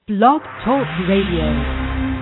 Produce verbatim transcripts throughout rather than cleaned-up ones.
Blog Talk Radio.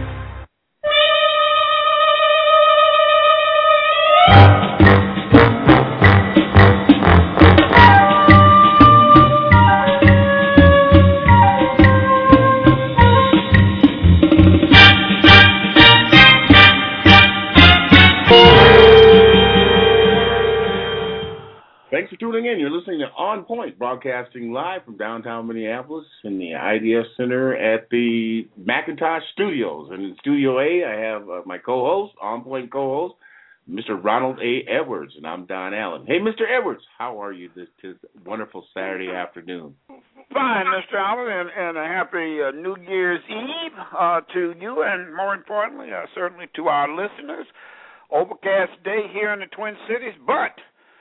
Thanks for tuning in. You're listening to On Point, broadcasting live from downtown Minneapolis in the I D F Center at the Macintosh Studios. And in Studio A, I have uh, my co-host, On Point co-host, Mister Ronald A. Edwards, and I'm Don Allen. Hey, Mister Edwards, how are you this, this wonderful Saturday afternoon? Fine, Mister Allen, and, and a happy uh, New Year's Eve uh, to you, and more importantly, uh, certainly to our listeners. Overcast day here in the Twin Cities, but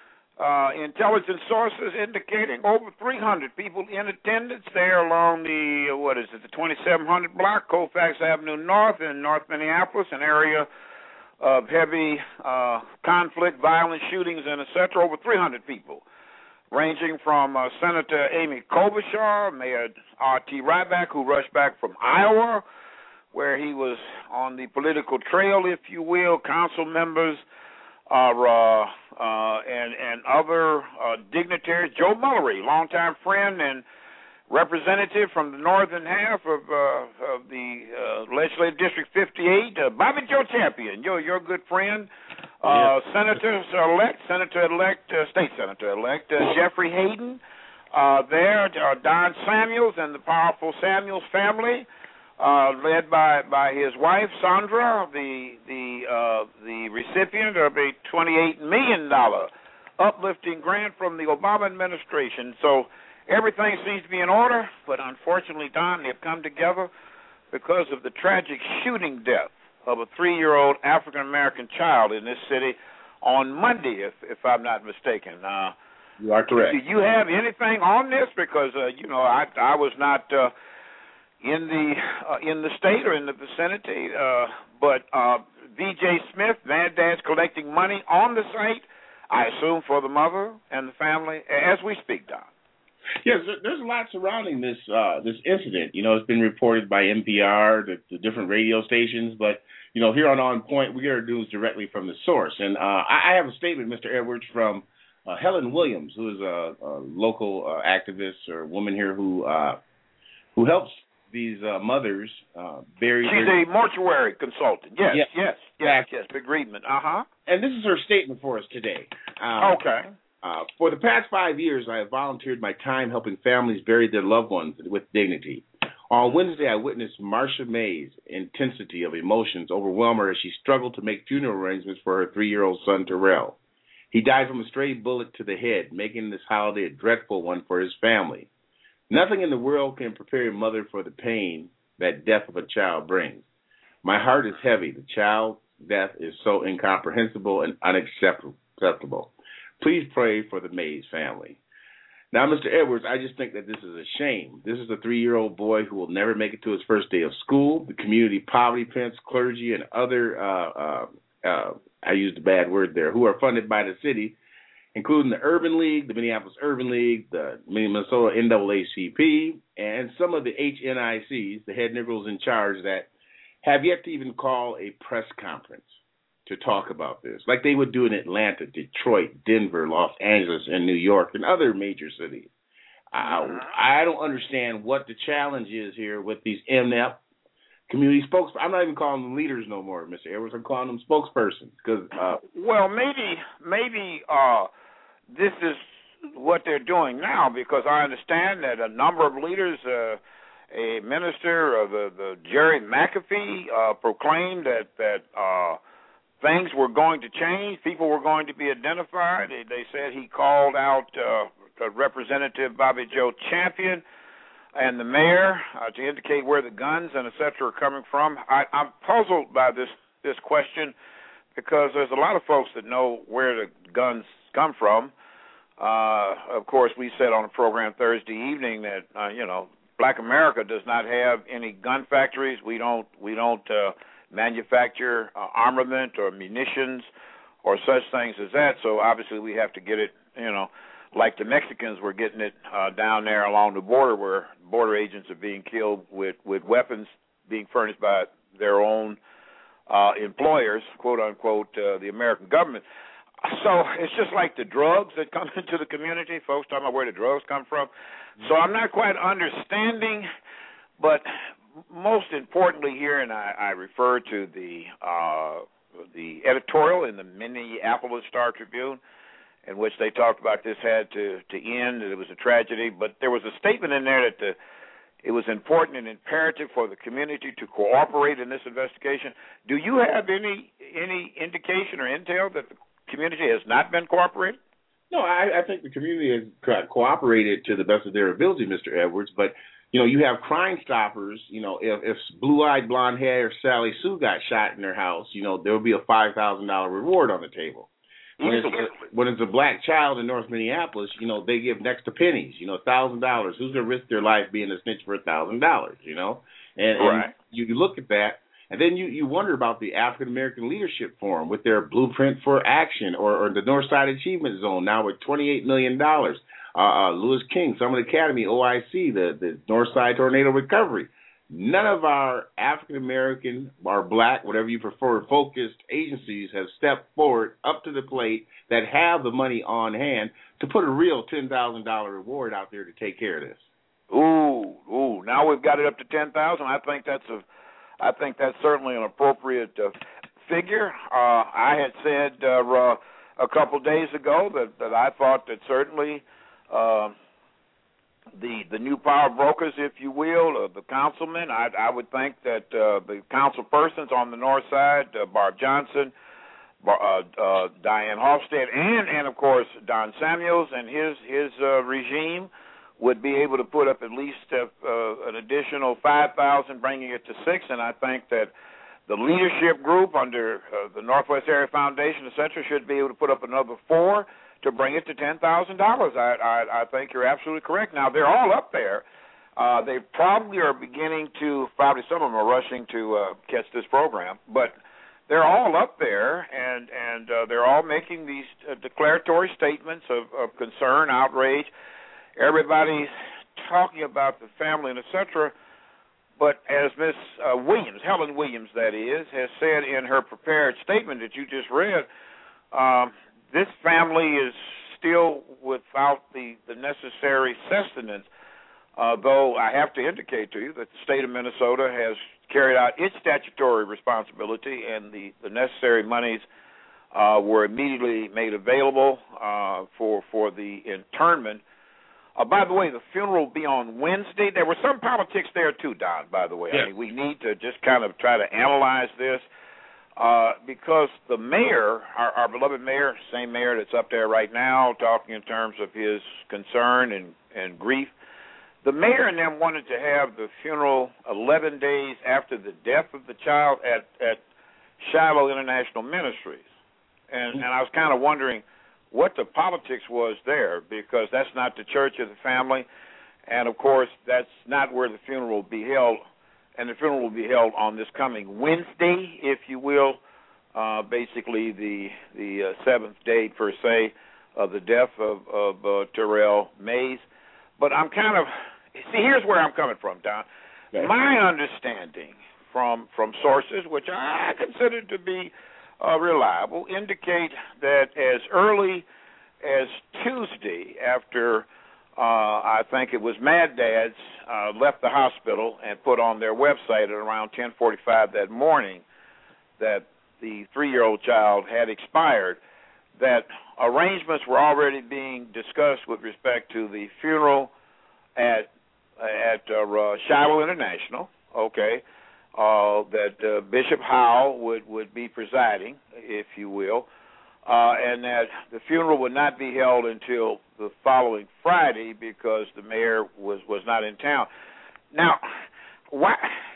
Uh, intelligence sources indicating over three hundred people in attendance there along the, uh, what is it, the twenty-seven hundred block, Colfax Avenue North in North Minneapolis, an area of heavy uh, conflict, violent shootings, and et cetera. Over three hundred people, ranging from uh, Senator Amy Klobuchar, Mayor R T Ryback, who rushed back from Iowa, where he was on the political trail, if you will, council members, Uh, uh, uh, and, and other uh, dignitaries. Joe Mullery, longtime friend and representative from the northern half of, uh, of the uh, Legislative District fifty-eight. Uh, Bobby Joe Champion, you're, you're a good friend. Uh, yes. Senator-elect, Senator-elect, uh, State Senator-elect uh, Jeffrey Hayden. Uh, there, uh, Don Samuels and the powerful Samuels family. Uh, led by, by his wife Sandra, the the uh, the recipient of a twenty-eight million dollars uplifting grant from the Obama administration. So everything seems to be in order, but unfortunately, Don, they've come together because of the tragic shooting death of a three-year-old African-American child in this city on Monday, if if I'm not mistaken. Uh, you are correct. Do you have anything on this? Because uh, you know, I I was not Uh, in the uh, in the state or in the vicinity, uh, but uh, V J Smith, Van Dad's collecting money on the site, I assume for the mother and the family, as we speak, Don. Yes, there's a lot surrounding this uh, this incident. You know, it's been reported by N P R, the, the different radio stations, but, you know, here on On Point, we get our news directly from the source. And uh, I have a statement, Mister Edwards, from uh, Helen Williams, who is a, a local uh, activist or woman here who uh, who helps these uh, mothers uh, bury She's their... a mortuary consultant. Yes, yes, yes, yes, yes, bereavement. Uh-huh. And this is her statement for us today. Uh, okay. Uh, for the past five years, I have volunteered my time helping families bury their loved ones with dignity. On Wednesday, I witnessed Marsha May's intensity of emotions overwhelm her as she struggled to make funeral arrangements for her three-year-old son, Terrell. He died from a stray bullet to the head, making this holiday a dreadful one for his family. Nothing in the world can prepare a mother for the pain that death of a child brings. My heart is heavy. The child's death is so incomprehensible and unacceptable. Please pray for the Mays family. Now, Mister Edwards, I just think that this is a shame. This is a three-year-old boy who will never make it to his first day of school. The community poverty pence, clergy, and other, uh, uh, uh, I used a bad word there, who are funded by the city, including the Urban League, the Minneapolis Urban League, the Minnesota N double A C P, and some of the H N I Cs, the head Negroes in charge, that have yet to even call a press conference to talk about this, like they would do in Atlanta, Detroit, Denver, Los Angeles, and New York, and other major cities. I, I don't understand what the challenge is here with these M N E P community spokespersons. I'm not even calling them leaders no more, Mister Edwards. I'm calling them spokespersons. Cause, uh, well, maybe, maybe, uh, this is what they're doing now, because I understand that a number of leaders, uh, a minister, uh, the, the Jerry McAfee, uh, proclaimed that that uh, things were going to change, people were going to be identified. They, they said he called out uh, Representative Bobby Joe Champion and the mayor uh, to indicate where the guns and et cetera are coming from. I, I'm puzzled by this this question because there's a lot of folks that know where the guns come from. Uh, of course, we said on the program Thursday evening that uh, you know, Black America does not have any gun factories. We don't we don't uh, manufacture uh, armament or munitions or such things as that. So obviously we have to get it, you know, like the Mexicans were getting it uh, down there along the border, where border agents are being killed with, with weapons being furnished by their own uh, employers, quote unquote, uh, the American government. So it's just like the drugs that come into the community. Folks talking about where the drugs come from. So I'm not quite understanding, but most importantly here, and I, I refer to the uh, the editorial in the Minneapolis Star Tribune, in which they talked about this had to, to end, that it was a tragedy. But there was a statement in there that the, it was important and imperative for the community to cooperate in this investigation. Do you have any any indication or intel that the community has not been cooperating? No, I, I think the community has co- cooperated to the best of their ability, Mister Edwards. But, you know, you have Crime Stoppers. You know, if, if blue-eyed, blonde-haired Sally Sue got shot in their house, you know, there would be a five thousand dollars reward on the table. When it's, when it's a black child in North Minneapolis, you know, they give next to pennies, you know, one thousand dollars. Who's going to risk their life being a snitch for one thousand dollars, you know? And, right. and you, you look at that, and then you, you wonder about the African American Leadership Forum with their Blueprint for Action, or, or the Northside Achievement Zone now with twenty-eight million dollars. Uh, uh, Lewis King, Summit Academy, O I C, the, the Northside Tornado Recovery. None of our African American or black, whatever you prefer, focused agencies have stepped forward up to the plate that have the money on hand to put a real ten thousand dollars reward out there to take care of this. Ooh, ooh! Now we've got it up to ten thousand. I think that's a, I think that's certainly an appropriate uh, figure. Uh, I had said uh, uh, a couple days ago that, that I thought that certainly. Uh, The the new power brokers, if you will, uh, the councilmen. I, I would think that uh, the council persons on the north side, uh, Barb Johnson, Bar, uh, uh, Diane Hofstad, and and of course Don Samuels and his his uh, regime would be able to put up at least uh, uh, an additional five thousand, bringing it to six. And I think that the leadership group under uh, the Northwest Area Foundation, et cetera, should be able to put up another four to bring it to ten thousand dollars. I, I I think you're absolutely correct. Now, they're all up there. Uh, they probably are beginning to, probably some of them are rushing to uh, catch this program, but they're all up there, and, and uh, they're all making these uh, declaratory statements of, of concern, outrage. Everybody's talking about the family and et cetera, but as Miss Uh, Williams, Helen Williams, that is, has said in her prepared statement that you just read, um, this family is still without the, the necessary sustenance, uh, though I have to indicate to you that the state of Minnesota has carried out its statutory responsibility, and the, the necessary monies uh, were immediately made available uh, for, for the internment. Uh, by the way, the funeral will be on Wednesday. There was some politics there, too, Don, by the way. Yeah. I mean, we need to just kind of try to analyze this. Uh, because the mayor, our, our beloved mayor, same mayor that's up there right now, talking in terms of his concern and, and grief, the mayor and them wanted to have the funeral eleven days after the death of the child at, at Shiloh International Ministries. And, and I was kind of wondering what the politics was there, because that's not the church of the family, and, of course, that's not where the funeral will be held. And the funeral will be held on this coming Wednesday, if you will, uh, basically the the uh, seventh day, per se, of the death of, of uh, Terrell Mays. But I'm kind of, see, here's where I'm coming from, Don. Okay. My understanding from from sources, which I consider to be uh, reliable, indicate that as early as Tuesday, after Uh, I think it was Mad Dads uh, left the hospital and put on their website at around ten forty-five that morning that the three-year-old child had expired, that arrangements were already being discussed with respect to the funeral at at uh, uh, Shiloh International, okay, uh, that uh, Bishop Howell would, would be presiding, if you will, uh, and that the funeral would not be held until the following Friday because the mayor was, was not in town. Now, why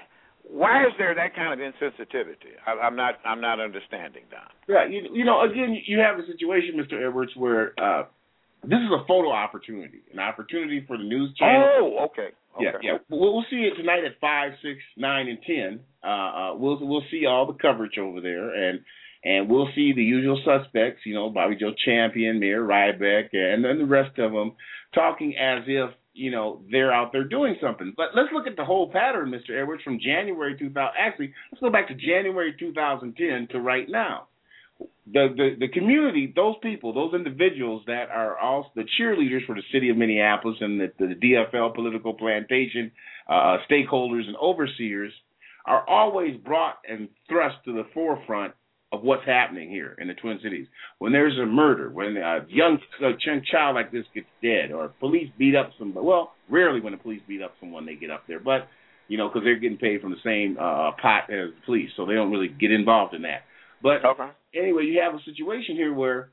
why is there that kind of insensitivity? I, I'm not I'm not understanding, Don. Right. You, you know, again, you have a situation, Mister Edwards, where uh, this is a photo opportunity, an opportunity for the news channel. Oh, okay. okay. Yeah, yeah. We'll, we'll see it tonight at five, six, nine, and ten. Uh, uh, we'll we'll see all the coverage over there, and and we'll see the usual suspects, you know, Bobby Joe Champion, Mayor Rybeck, and then the rest of them talking as if, you know, they're out there doing something. But let's look at the whole pattern, Mister Edwards, from January two thousand. Actually, let's go back to January two thousand ten to right now. The, the the community, those people, those individuals that are also the cheerleaders for the city of Minneapolis and the, the D F L political plantation, uh, stakeholders and overseers, are always brought and thrust to the forefront of what's happening here in the Twin Cities. When there's a murder, when a young a young child like this gets dead, or police beat up somebody. Well, rarely when the police beat up someone, they get up there, but, you know, because they're getting paid from the same uh, pot as the police, so they don't really get involved in that. But okay. Anyway, you have a situation here where,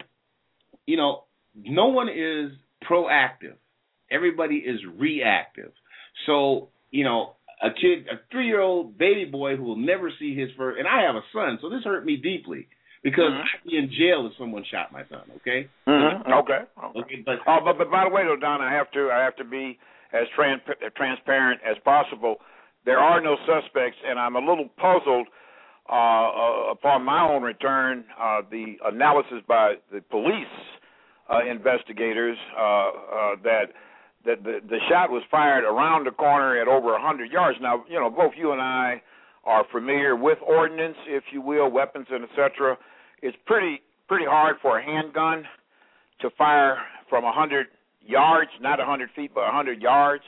you know, no one is proactive. Everybody is reactive. So, you know, a kid, a three-year-old baby boy who will never see his first, and I have a son, so this hurt me deeply because mm-hmm. I'd be in jail if someone shot my son. Okay. Mm-hmm. Okay. Okay. okay but, oh, but but by the way, though, Don, I have to I have to be as trans- transparent as possible. There are no suspects, and I'm a little puzzled. Uh, uh, upon my own return, uh, the analysis by the police uh, investigators uh, uh, that that the, the shot was fired around the corner at over one hundred yards. Now, you know, both you and I are familiar with ordnance, if you will, weapons and et cetera. It's pretty pretty hard for a handgun to fire from one hundred yards, not one hundred feet, but one hundred yards.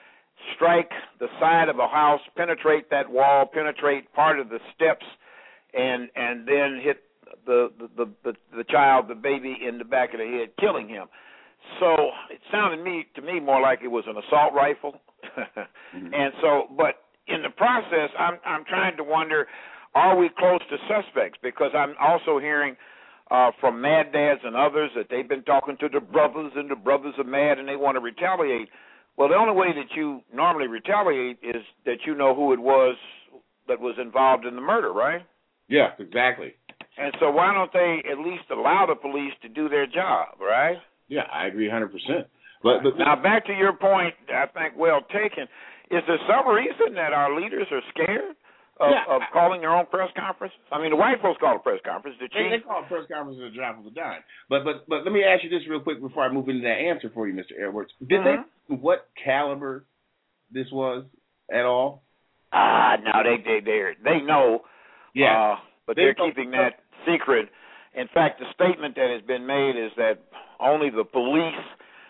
Strike the side of a house, penetrate that wall, penetrate part of the steps, and and then hit the the, the, the child, the baby, in the back of the head, killing him. So it sounded me to me more like it was an assault rifle. mm-hmm. And so, but in the process, I'm I'm trying to wonder, are we close to suspects? Because I'm also hearing uh, from Mad Dads and others that they've been talking to the brothers, and the brothers are mad and they want to retaliate. Well, the only way that you normally retaliate is that you know who it was that was involved in the murder, right? Yeah, exactly. And so why don't they at least allow the police to do their job, right? Yeah, I agree one hundred percent. But, but now, back to your point, I think well taken. Is there some reason that our leaders are scared of, yeah, of calling their own press conference? I mean, the white folks call a press conference. The they, they call a press conference at a drop of a dime. But but but let me ask you this real quick before I move into that answer for you, Mister Edwards. Did mm-hmm. they know what caliber this was at all? Ah, uh, no, they they they they know. Yeah, uh, but they they're know. keeping that secret. In fact, the statement that has been made is that only the police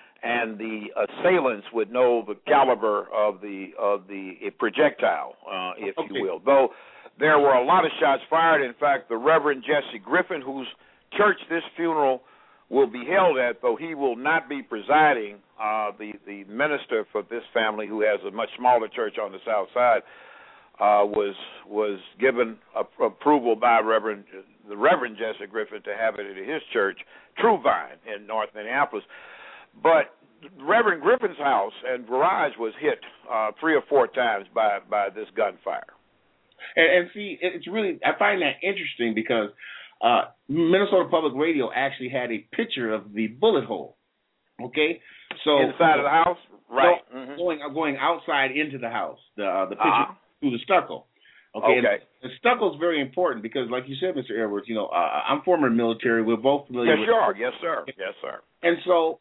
and the assailants would know the caliber of the of the projectile, uh, if okay. you will. Though there were a lot of shots fired. In fact, the Reverend Jesse Griffin, whose church this funeral will be held at, though he will not be presiding, uh, the the minister for this family, who has a much smaller church on the south side, uh, was was given a, approval by Reverend the Reverend Jesse Griffin to have it at his church, True Vine, in North Minneapolis. But Reverend Griffin's house and garage was hit uh, three or four times by, by this gunfire. And, and see, it's really, I find that interesting because uh, Minnesota Public Radio actually had a picture of the bullet hole. Okay, so inside of the house, right? So mm-hmm. Going going outside into the house, the uh, the picture uh-huh. through the stucco. Okay, okay. And the stucco is very important because, like you said, Mister Edwards, you know, uh, I'm former military. We're both familiar. Yes, with you are. Yes, sir. Yes, sir. And so,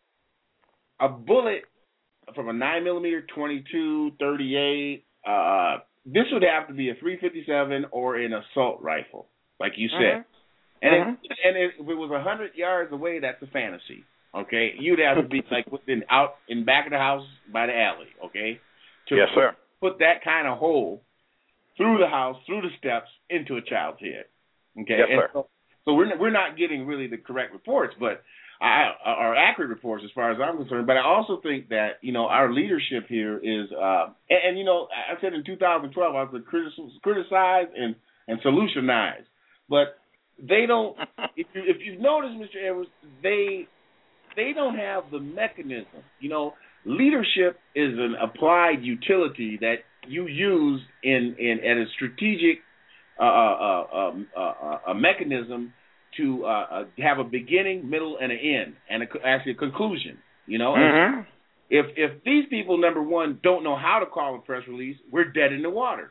a bullet from a nine millimeter, twenty-two, thirty-eight. Uh, this would have to be a three fifty-seven or an assault rifle, like you said. Mm-hmm. And mm-hmm. It, and it, if it was a hundred yards away, that's a fantasy. Okay, you'd have to be like within out in back of the house by the alley. Okay. To yes, sir. Put that kind of hole through the house, through the steps, into a child's head. Okay. Yes, and sir. So, so we're we're not getting really the correct reports, but I, are accurate reports as far as I'm concerned. But I also think that you know our leadership here is, uh, and, and you know I said in two thousand twelve I was criticized and and solutionized, but they don't. if you if you notice, Mister Edwards, they they don't have the mechanism. You know, leadership is an applied utility that you use in in at a strategic uh, uh, um, uh, a mechanism to uh, uh, have a beginning, middle, and an end, and a, actually a conclusion. You know, mm-hmm. if if these people, number one, don't know how to call a press release, we're dead in the water.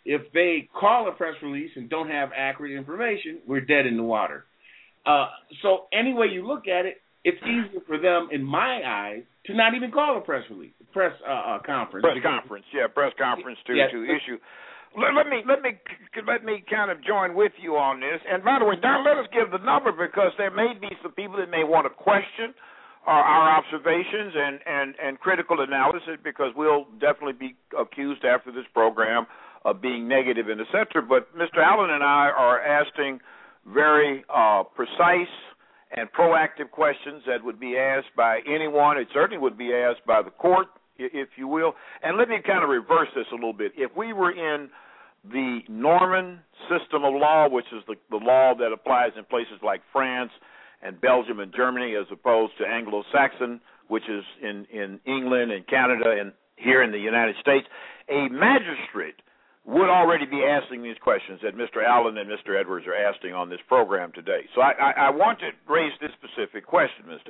if they call a press release and don't have accurate information, we're dead in the water. Uh, so any way you look at it, it's easier for them, in my eyes, to not even call a press release, press uh, uh, conference. Press conference, yeah, press conference to yeah. to issue. Let, let me let me let me kind of join with you on this. And by the way, Don, let us give the number because there may be some people that may want to question uh, our observations and, and, and critical analysis, because we'll definitely be accused after this program of being negative and et cetera. But Mister Allen and I are asking very uh, precise and proactive questions that would be asked by anyone. It certainly would be asked by the court, if you will. And let me kind of reverse this a little bit. If we were in the Norman system of law, which is the, the law that applies in places like France and Belgium and Germany, as opposed to Anglo-Saxon, which is in, in England and Canada and here in the United States, a magistrate would already be asking these questions that Mister Allen and Mister Edwards are asking on this program today. So I, I, I want to raise this specific question, Mister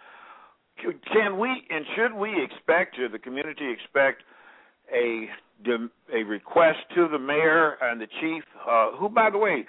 Allen. Can we and should we expect, or the community expect, a a request to the mayor and the chief, uh, who, by the way,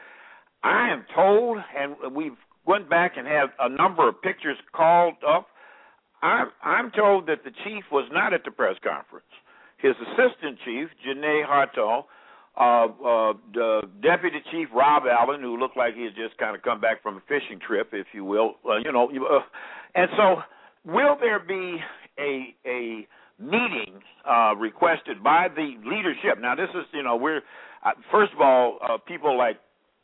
I am told, and we've went back and had a number of pictures called up, I'm, I'm told that the chief was not at the press conference. His assistant chief, Janae Hartel, uh, uh, the deputy chief, Rob Allen, who looked like he had just kind of come back from a fishing trip, if you will, uh, you know, uh, and so will there be a a meeting uh, requested by the leadership? Now, this is, you know, we're uh, first of all, uh, people like,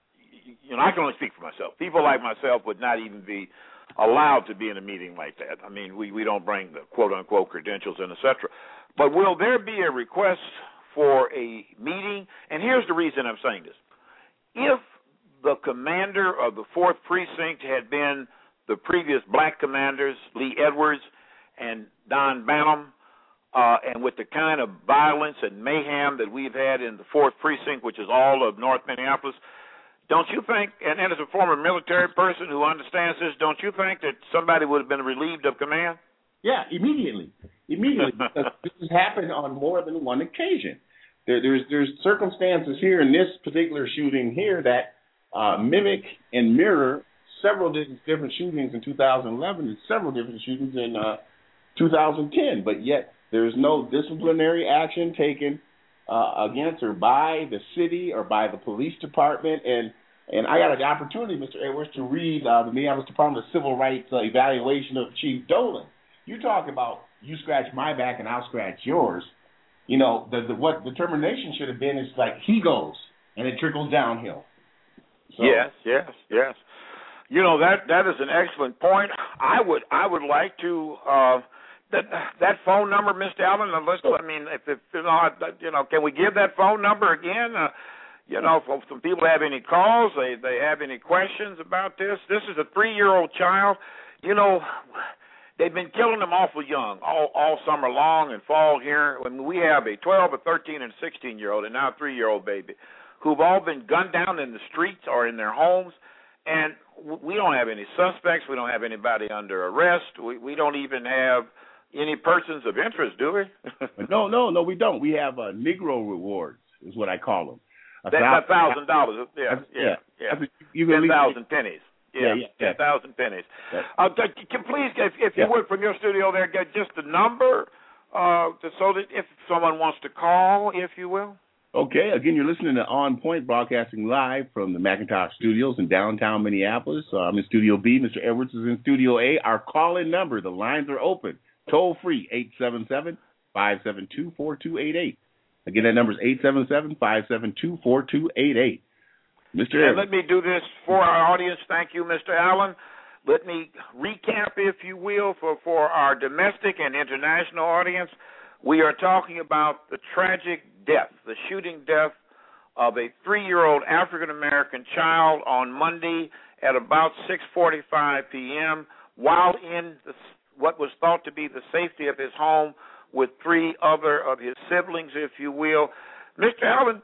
you know, I can only speak for myself. People like myself would not even be allowed to be in a meeting like that. I mean, we, we don't bring the quote-unquote credentials in, et cetera. But will there be a request for a meeting? And here's the reason I'm saying this. If the commander of the fourth Precinct had been the previous black commanders, Lee Edwards and Don Banham, uh, and with the kind of violence and mayhem that we've had in the fourth Precinct, which is all of North Minneapolis, don't you think, and, and as a former military person who understands this, don't you think that somebody would have been relieved of command? Yeah, immediately. Immediately. Because this has happened on more than one occasion. There, there's there's circumstances here in this particular shooting here that uh, mimic and mirror several different shootings in two thousand eleven and several different shootings in uh, two thousand ten. But yet there's no disciplinary action taken uh, against or by the city or by the police department. And and I got the opportunity, Mister Edwards, to read uh, the Minneapolis Department of Civil Rights uh, evaluation of Chief Dolan. You talk about you scratch my back and I'll scratch yours. You know, the, the what determination should have been is like he goes and it trickles downhill. So, yes, yes, yes. You know, that that is an excellent point. I would I would like to uh, that that phone number, Mister Allen. Let's, I mean, if, if you know, you know, can we give that phone number again? Uh, you know, if some people have any calls, they they have any questions about this. This is a three-year-old child. You know, they've been killing them awful young all, all summer long and fall here. When we have a twelve, a thirteen, and a sixteen-year-old, and now a three-year-old baby, who've all been gunned down in the streets or in their homes, and we don't have any suspects. We don't have anybody under arrest. We, we don't even have any persons of interest, do we? no, no, no, we don't. We have uh, Negro rewards, is what I call them. A That's a thousand dollars. Yeah, yeah, yeah. yeah. You Ten thousand pennies. Yeah, yeah, yeah, ten thousand pennies. Uh, can, please, if, if you yeah. would, from your studio there, get just the number, uh, so that if someone wants to call, if you will. Okay, again, you're listening to On Point, broadcasting live from the McIntosh Studios in downtown Minneapolis. Uh, I'm in Studio B. Mister Edwards is in Studio A. Our call-in number, the lines are open, toll-free, eight seven seven, five seven two, four two eight eight. Again, that number is eight seven seven, five seven two, four two eight eight. Mister And let me do this for our audience. Thank you, Mister Allen. Let me recap, if you will, for, for our domestic and international audience. We are talking about the tragic death, the shooting death of a three-year-old African-American child on Monday at about six forty-five p.m. while in the, what was thought to be the safety of his home with three other of his siblings, if you will. Mister Allen,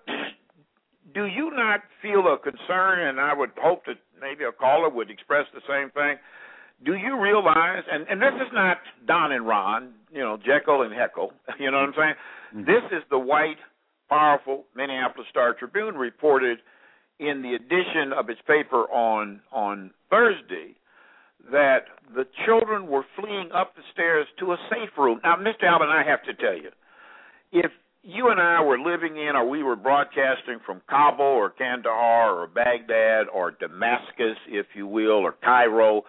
do you not feel a concern, and I would hope that maybe a caller would express the same thing, do you realize, and, and this is not Don and Ron, you know, Jekyll and Heckle, you know what I'm saying? Mm-hmm. This is the white powerful Minneapolis Star-Tribune reported in the edition of its paper on on Thursday that the children were fleeing up the stairs to a safe room. Now, Mister Allen, I have to tell you, if you and I were living in, or we were broadcasting from Kabul or Kandahar or Baghdad or Damascus, if you will, or Cairo,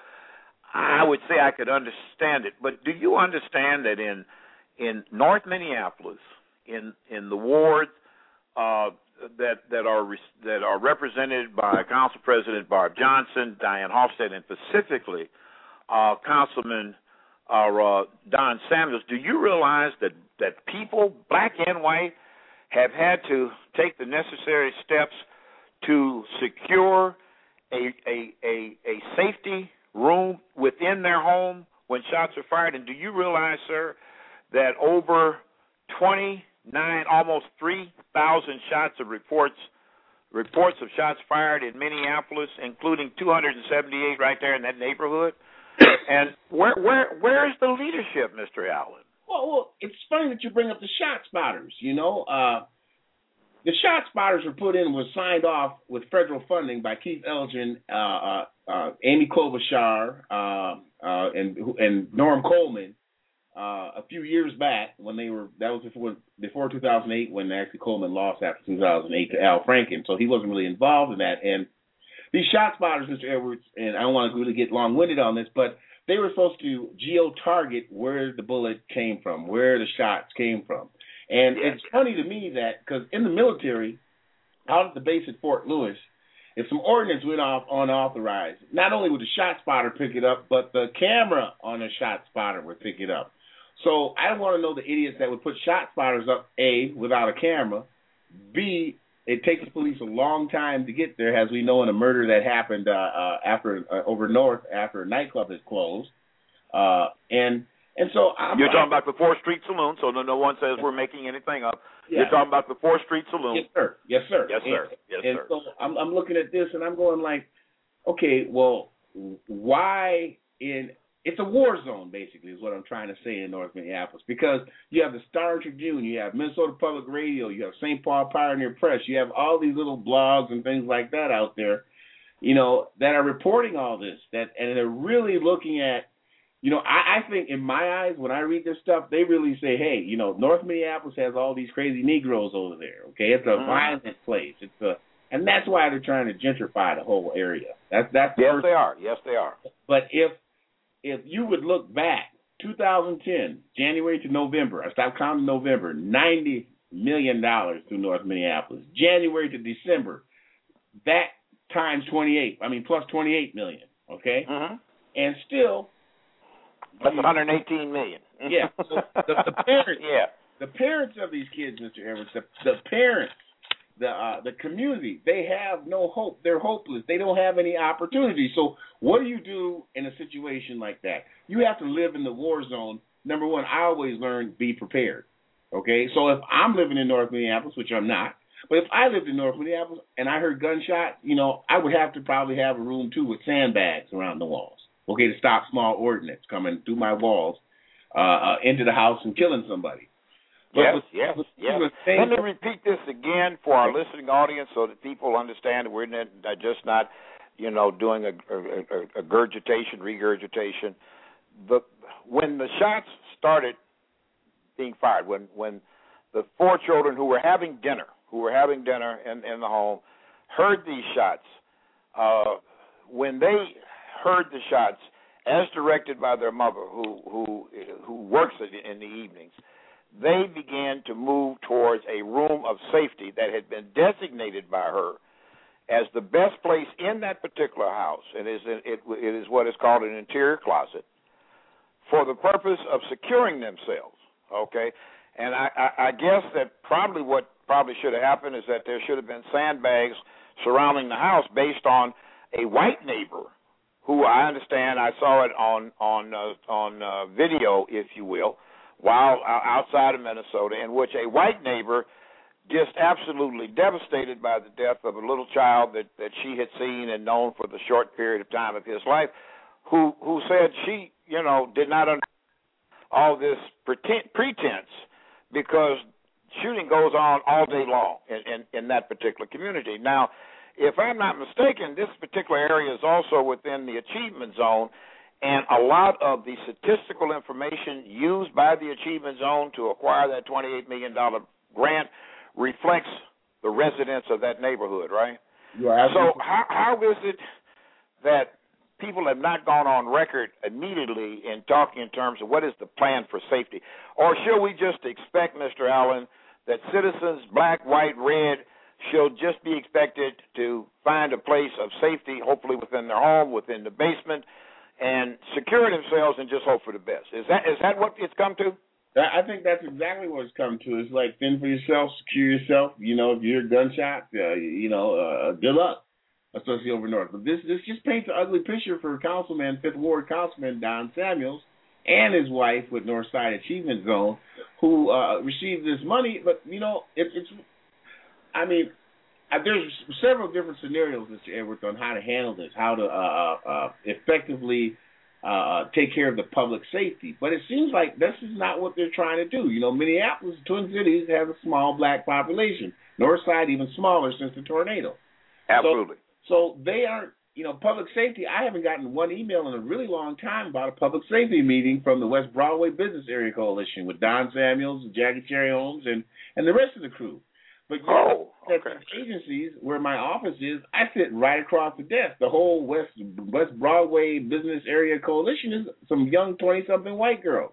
I would say I could understand it. But do you understand that in in North Minneapolis, in in the wards uh, that that are that are represented by Council President Barb Johnson, Diane Hofstad, and specifically uh, Councilman uh, uh, Don Samuels, do you realize that that people, black and white, have had to take the necessary steps to secure a a a, a safety room within their home when shots are fired? And do you realize, sir, that over twenty-nine, almost three thousand shots of reports reports of shots fired in Minneapolis, including two hundred seventy-eight right there in that neighborhood? And where where where is the leadership, Mister Allen? Well, well, it's funny that you bring up the shot spotters. You know, uh, the shot spotters were put in, was signed off with federal funding by Keith Elgin, uh, uh, uh, Amy Klobuchar, uh, uh, and and Norm Coleman uh, a few years back when they were. That was before before two thousand eight, when actually Coleman lost after two thousand eight to Al Franken, so he wasn't really involved in that. And these shot spotters, Mister Edwards, and I don't want to really get long-winded on this, but they were supposed to geo-target where the bullet came from, where the shots came from. And yes. It's funny to me that, because in the military, out at the base at Fort Lewis, if some ordnance went off unauthorized, not only would the shot spotter pick it up, but the camera on the shot spotter would pick it up. So I want to know the idiots that would put shot spotters up, A, without a camera, B, it takes the police a long time to get there, as we know in a murder that happened uh, uh, after uh, over north after a nightclub has closed. Uh, and and so I'm, You're talking about the fourth Street Saloon, so no, no one says we're making anything up. Yeah. You're talking about the fourth Street Saloon. Yes, sir. Yes, sir. Yes, sir. And, yes, and sir. so I'm, I'm looking at this, and I'm going like, okay, well, why in – it's a war zone, basically, is what I'm trying to say in North Minneapolis, because you have the Star-Tribune, you have Minnesota Public Radio, you have Saint Paul Pioneer Press, you have all these little blogs and things like that out there, you know, that are reporting all this, that and they're really looking at, you know, I, I think in my eyes, when I read this stuff, they really say, hey, you know, North Minneapolis has all these crazy Negroes over there, okay? It's a mm. violent place. It's a, and that's why they're trying to gentrify the whole area. That's that's the Yes, first they are. Yes, they are. But if If you would look back, two thousand ten, January to November, I stopped counting November, ninety million dollars through North Minneapolis. January to December, that times twenty-eight, I mean, plus twenty-eight million dollars, okay? Mm-hmm. And still. That's one hundred eighteen million dollars. Yeah. So the, the parents, yeah. the parents of these kids, Mister Evans, the, the parents, the uh, the community, they have no hope. They're hopeless. They don't have any opportunity. So what do you do in a situation like that? You have to live in the war zone. Number one, I always learn, be prepared. Okay? So if I'm living in North Minneapolis, which I'm not, but if I lived in North Minneapolis and I heard gunshots, you know, I would have to probably have a room, too, with sandbags around the walls, okay, to stop small ordnance coming through my walls uh, uh, into the house and killing somebody. But yes, with, yes, with, yes. with Let me repeat this again for our listening audience so that people understand that we're not, just not, you know, doing a, a, a regurgitation, regurgitation. The, when the shots started being fired, when, when the four children who were having dinner, who were having dinner in, in the home, heard these shots, uh, when they heard the shots as directed by their mother, who who who works in the evenings, they began to move towards a room of safety that had been designated by her as the best place in that particular house. It is it, it is what is called an interior closet for the purpose of securing themselves. Okay, and I, I, I guess that probably what probably should have happened is that there should have been sandbags surrounding the house based on a white neighbor who I understand, I saw it on on uh, on uh, video, if you will, while outside of Minnesota, in which a white neighbor, just absolutely devastated by the death of a little child that, that she had seen and known for the short period of time of his life, who who said she, you know, did not understand all this pretense because shooting goes on all day long in, in, in that particular community. Now, if I'm not mistaken, this particular area is also within the achievement zone, and a lot of the statistical information used by the achievement zone to acquire that twenty-eight million dollars grant reflects the residents of that neighborhood, right? So how, how is it that people have not gone on record immediately in talking in terms of what is the plan for safety? Or should we just expect, Mister Allen, that citizens, black, white, red, should just be expected to find a place of safety, hopefully within their home, within the basement, and secure themselves and just hope for the best? Is that is that what it's come to? I think that's exactly what it's come to. It's like fend for yourself, secure yourself. You know, if you're a gunshot, uh, you know, uh, good luck, especially over north. But this this just paints an ugly picture for Councilman, Fifth Ward Councilman Don Samuels and his wife with Northside Achievement Zone, who uh, received this money. But, you know, it, it's, I mean, uh, there's several different scenarios, Mister Edwards, on how to handle this, how to uh, uh, effectively uh, take care of the public safety. But it seems like this is not what they're trying to do. You know, Minneapolis, Twin Cities, has a small black population. Northside even smaller since the tornado. Absolutely. So, so they aren't, you know, public safety. I haven't gotten one email in a really long time about a public safety meeting from the West Broadway Business Area Coalition with Don Samuels, Jackie Cherry Holmes, and, and the rest of the crew. But you oh, know, okay. at the agencies where my office is, I sit right across the desk. The whole West West Broadway Business Area Coalition is some young twenty-something white girls.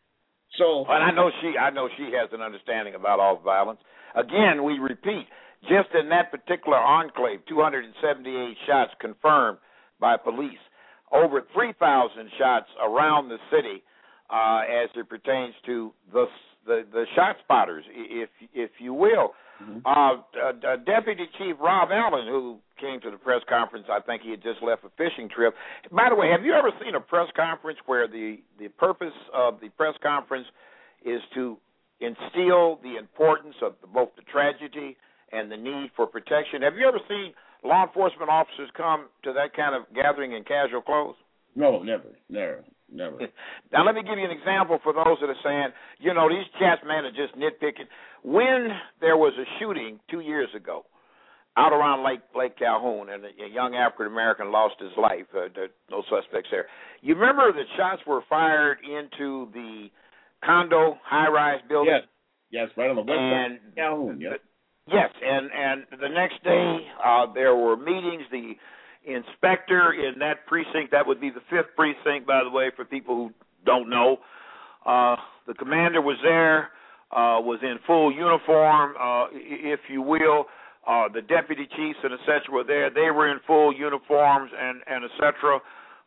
So, and I know she, I know she has an understanding about all violence. Again, we repeat, just in that particular enclave, two hundred seventy-eight shots confirmed by police, over three thousand shots around the city, uh, as it pertains to the the, the shot spotters, if if you will. Mm-hmm. Uh, uh, Deputy Chief Rob Allen, who came to the press conference, I think he had just left a fishing trip. By the way, have you ever seen a press conference where the, the purpose of the press conference is to instill the importance of the, both the tragedy and the need for protection? Have you ever seen law enforcement officers come to that kind of gathering in casual clothes? No, never, never. Never. Now, let me give you an example for those that are saying, you know, these cats, man, are just nitpicking. When there was a shooting two years ago out around Lake Lake Calhoun, and a, a young African-American lost his life, uh, there, no suspects there, you remember that shots were fired into the condo high-rise building? Yes, yes, right on the west side of Calhoun, yes. Yes, and, and the next day uh, there were meetings. The inspector in that precinct, that would be the fifth precinct, by the way, for people who don't know. Uh, the commander was there, uh, was in full uniform, uh, if you will. Uh, the deputy chiefs and et cetera were there. They were in full uniforms and, and et cetera.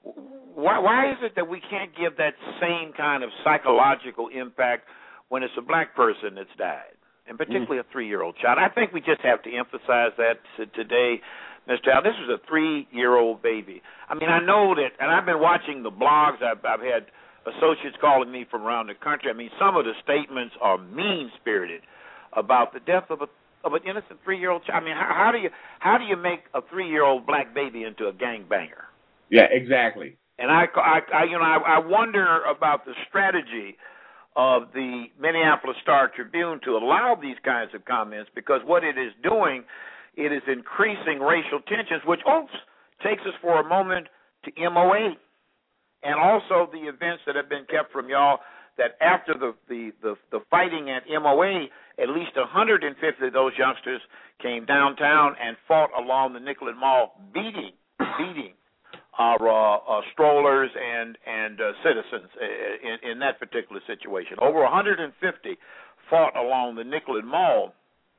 Why, why is it that we can't give that same kind of psychological impact when it's a black person that's died, and particularly mm-hmm. a three-year-old child? I think we just have to emphasize that today. Mister Allen, this was a three-year-old baby. I mean, I know that, and I've been watching the blogs. I've, I've had associates calling me from around the country. I mean, some of the statements are mean-spirited about the death of a of an innocent three-year-old child. I mean, how, how do you how do you make a three-year-old black baby into a gangbanger? Yeah, exactly. And I, I, I you know, I, I wonder about the strategy of the Minneapolis Star Tribune to allow these kinds of comments, because what it is doing, it is increasing racial tensions, which, oops, takes us for a moment to M O A, and also the events that have been kept from y'all, that after the, the, the, the fighting at M O A, at least one hundred fifty of those youngsters came downtown and fought along the Nicollet Mall, beating, beating our uh, uh, strollers and, and uh, citizens in, in that particular situation. Over one hundred fifty fought along the Nicollet Mall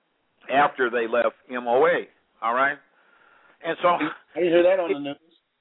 after they left M O A, all right? And so... I didn't hear that on the news.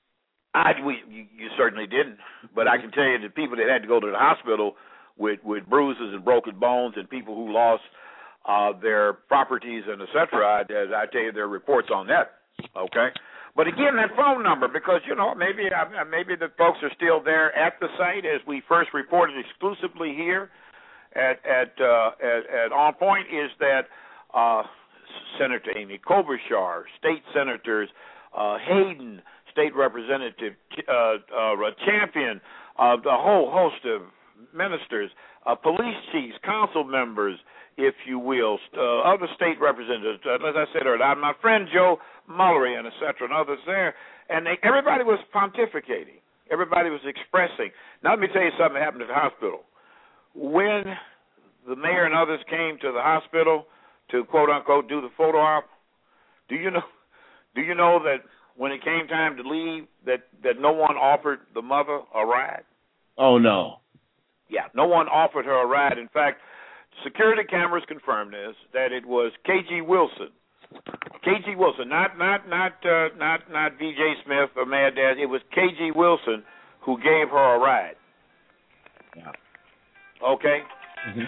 I, we, you, you certainly didn't, but I can tell you that people that had to go to the hospital with, with bruises and broken bones, and people who lost uh, their properties and et cetera, I, I tell you there are reports on that, okay? But again, that phone number, because, you know, maybe uh, maybe the folks are still there at the site, as we first reported exclusively here at, at, uh, at, at On Point, is that uh, Senator Amy Klobuchar, state senators, uh, Hayden, State Representative uh, uh, Champion, uh, the whole host of ministers, uh, police chiefs, council members, if you will, uh, other state representatives, uh, as I said earlier, my friend Joe Mullery and et cetera, and others there, and they, everybody was pontificating. Everybody was expressing. Now, let me tell you something that happened at the hospital. When the mayor and others came to the hospital to, quote, unquote, do the photo op, do you know, do you know that when it came time to leave, that, that no one offered the mother a ride? Oh, no. Yeah, no one offered her a ride. In fact, security cameras confirmed this, that it was K G Wilson. K G Wilson, not not not uh, not not V J Smith or Mad Dad. It was K G Wilson who gave her a ride. Yeah. Okay. Mm-hmm.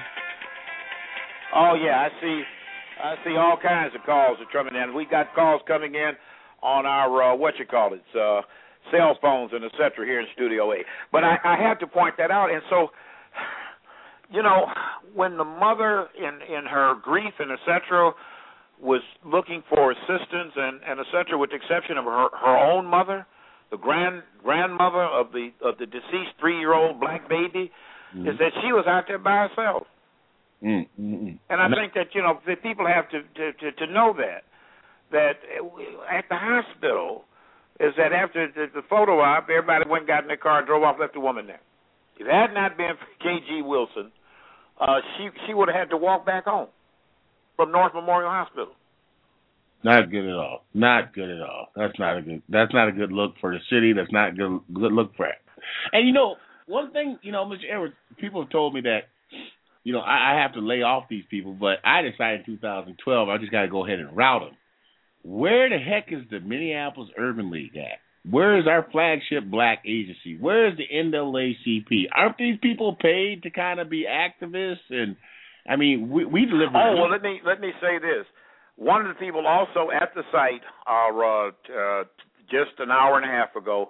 Oh yeah, I see. I see all kinds of calls are coming in. We got calls coming in on our uh, what you call it, uh, cell phones and et cetera here in Studio A. But I, I had to point that out, and so. You know, when the mother, in, in her grief and et cetera, was looking for assistance and, and et cetera, with the exception of her, her own mother, the grand grandmother of the of the deceased three-year-old black baby, mm-hmm. is that she was out there by herself. Mm-hmm. And I think that, you know, that people have to, to, to, to know that, that at the hospital is that after the, the photo op, everybody went, got in their car, drove off, left the woman there. If it had not been for K G Wilson, uh, she she would have had to walk back home from North Memorial Hospital. Not good at all. Not good at all. That's not a good. That's not a good look for the city. That's not a good good look for it. And you know, one thing, you know, Mister Edwards, people have told me that, you know, I, I have to lay off these people, but I decided in two thousand twelve I just got to go ahead and route them. Where the heck is the Minneapolis Urban League at? Where is our flagship black agency? Where is the N double A C P? Aren't these people paid to kind of be activists? And I mean, we, we deliver. Oh well, let me let me say this. One of the people also at the site, uh, uh, just an hour and a half ago,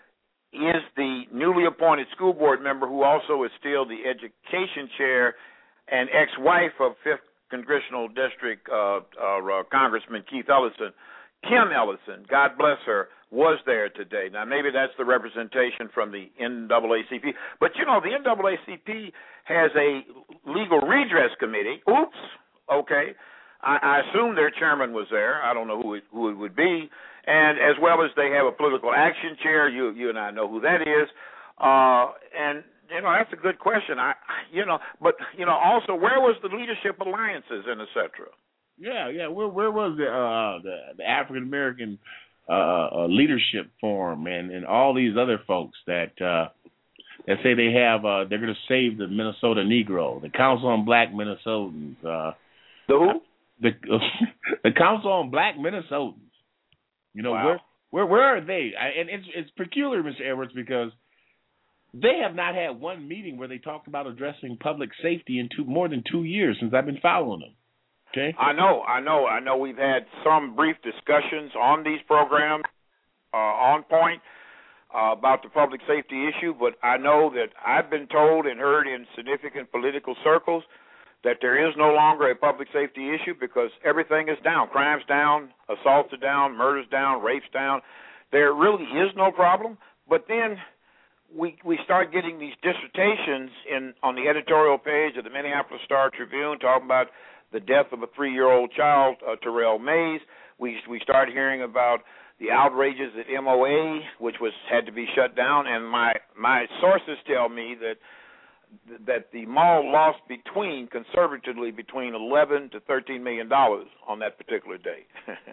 is the newly appointed school board member who also is still the education chair and ex-wife of fifth Congressional District uh, uh, Congressman Keith Ellison. Kim Ellison, God bless her, was there today. Now, maybe that's the representation from the N double A C P. But, you know, the N double A C P has a legal redress committee. Oops. Okay. I, I assume their chairman was there. I don't know who it, who it would be. And as well as they have a political action chair. You you and I know who that is. Uh, and, you know, that's a good question. I, you know, but, you know, also, where was the leadership alliances and et cetera? Yeah, yeah. Where where was the uh, the, the African American uh, uh, leadership forum and, and all these other folks that uh, that say they have uh, they're going to save the Minnesota Negro, the Council on Black Minnesotans, uh, the who? The the Council on Black Minnesotans. You know, wow. where where where are they? I, and it's it's peculiar, Mister Edwards, because they have not had one meeting where they talked about addressing public safety in two, more than two years since I've been following them. Okay. I know, I know, I know. We've had some brief discussions on these programs, uh, on point, uh, about the public safety issue, but I know that I've been told and heard in significant political circles that there is no longer a public safety issue because everything is down. Crime's down, assaults are down, murder's down, rape's down. There really is no problem, but then we we start getting these dissertations in on the editorial page of the Minneapolis Star-Tribune talking about the death of a three-year-old child, uh, Terrell Mays. We we start hearing about the outrages at M O A, which was had to be shut down, and my my sources tell me that that the mall lost between conservatively between eleven to thirteen million dollars on that particular day.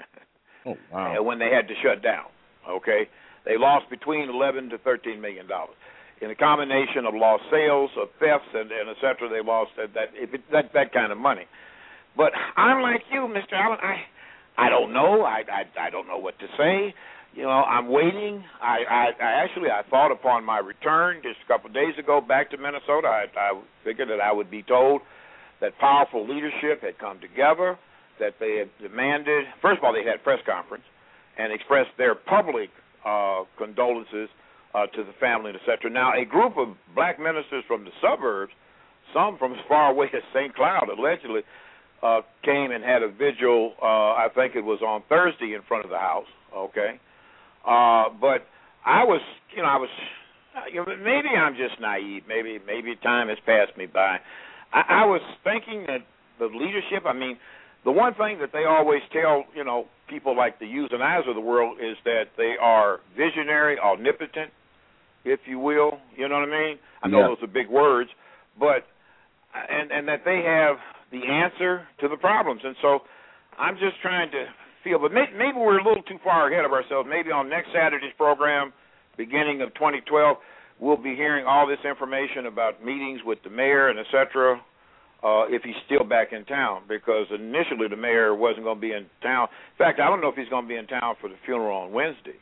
Oh wow! When they had to shut down, okay, they lost between eleven to thirteen million dollars. In a combination of lost sales, of thefts, and, and et cetera, they lost that that, if it, that that kind of money. But I'm like you, Mister Allen. I I don't know. I, I I don't know what to say. You know, I'm waiting. I, I, I actually I thought upon my return just a couple of days ago back to Minnesota, I, I figured that I would be told that powerful leadership had come together, that they had demanded. First of all, they had a press conference and expressed their public uh, condolences uh, to the family, et cetera. Now, a group of black ministers from the suburbs, some from as far away as Saint Cloud, allegedly. Uh, came and had a vigil, uh, I think it was on Thursday in front of the house, okay? Uh, but I was, you know, I was, you know, maybe I'm just naive. Maybe maybe time has passed me by. I, I was thinking that the leadership. I mean, the one thing that they always tell, you know, people like the Hughes and Eyes of the world is that they are visionary, omnipotent, if you will. You know what I mean? I know yeah. those are big words, but and and that they have the answer to the problems. And so I'm just trying to feel, but maybe, maybe we're a little too far ahead of ourselves. Maybe on next Saturday's program, beginning of twenty twelve, we'll be hearing all this information about meetings with the mayor and et cetera, uh, if he's still back in town, because initially the mayor wasn't going to be in town. In fact, I don't know if he's going to be in town for the funeral on Wednesday.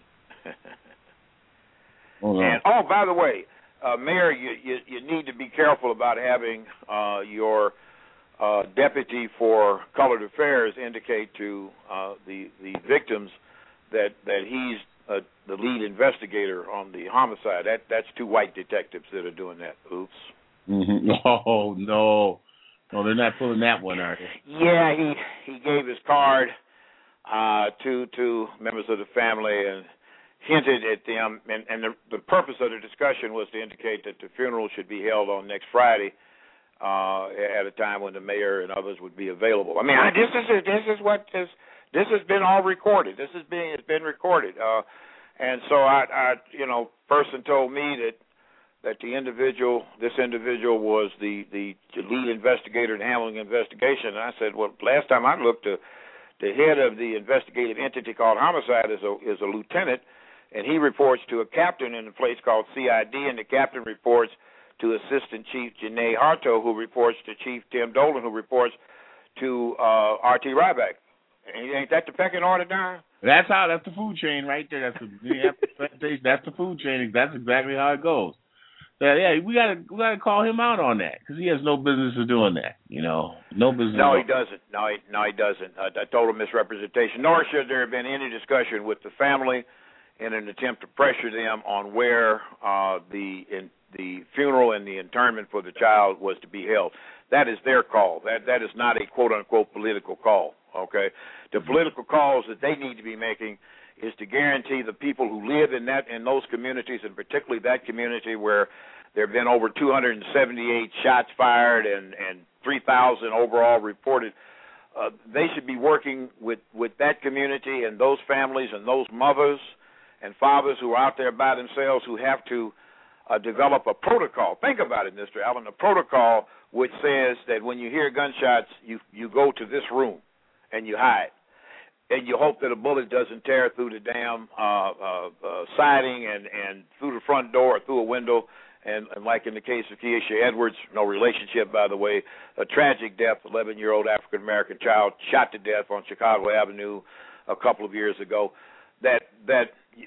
Oh, no. And, oh, by the way, uh, Mayor, you, you, you need to be careful about having uh, your uh, deputy for colored affairs indicate to uh, the, the victims that, that he's Uh, the lead investigator on the homicide. That that's two white detectives that are doing that. Oops. Mm-hmm. Oh no, no, they're not pulling that one, are they? Yeah, he he gave his card uh, to to members of the family and hinted at them. And, and the the purpose of the discussion was to indicate that the funeral should be held on next Friday uh, at a time when the mayor and others would be available. I mean, I, this is this is what is. This has been all recorded. This is being has been recorded, uh, and so I, I, you know, person told me that that the individual, this individual was the, the lead investigator in handling the investigation. And I said, well, last time I looked, the the head of the investigative entity called homicide is a is a lieutenant, and he reports to a captain in a place called C I D, and the captain reports to Assistant Chief Janae Harto, who reports to Chief Tim Dolan, who reports to uh, R T Ryback. Ain't that the pecking order, Don? That's how. That's the food chain right there. That's the that's the food chain. That's exactly how it goes. So, yeah, we gotta we gotta call him out on that because he has no business of doing that. You know, no business. No, he doesn't. No, he no he doesn't. A, a total misrepresentation. Nor should there have been any discussion with the family in an attempt to pressure them on where uh, the in, the funeral and the internment for the child was to be held. That is their call. That that is not a quote unquote political call. Okay, the political calls that they need to be making is to guarantee the people who live in that in those communities, and particularly that community where there have been over two hundred seventy-eight shots fired and, and three thousand overall reported. Uh, they should be working with, with that community and those families and those mothers and fathers who are out there by themselves who have to uh, develop a protocol. Think about it, Mister Allen, a protocol which says that when you hear gunshots, you, you go to this room and you hide. And you hope that a bullet doesn't tear through the damn uh, uh, uh, siding and, and through the front door or through a window. And, and like in the case of Keisha Edwards, no relationship, by the way, a tragic death, eleven-year-old African-American child shot to death on Chicago Avenue a couple of years ago. That that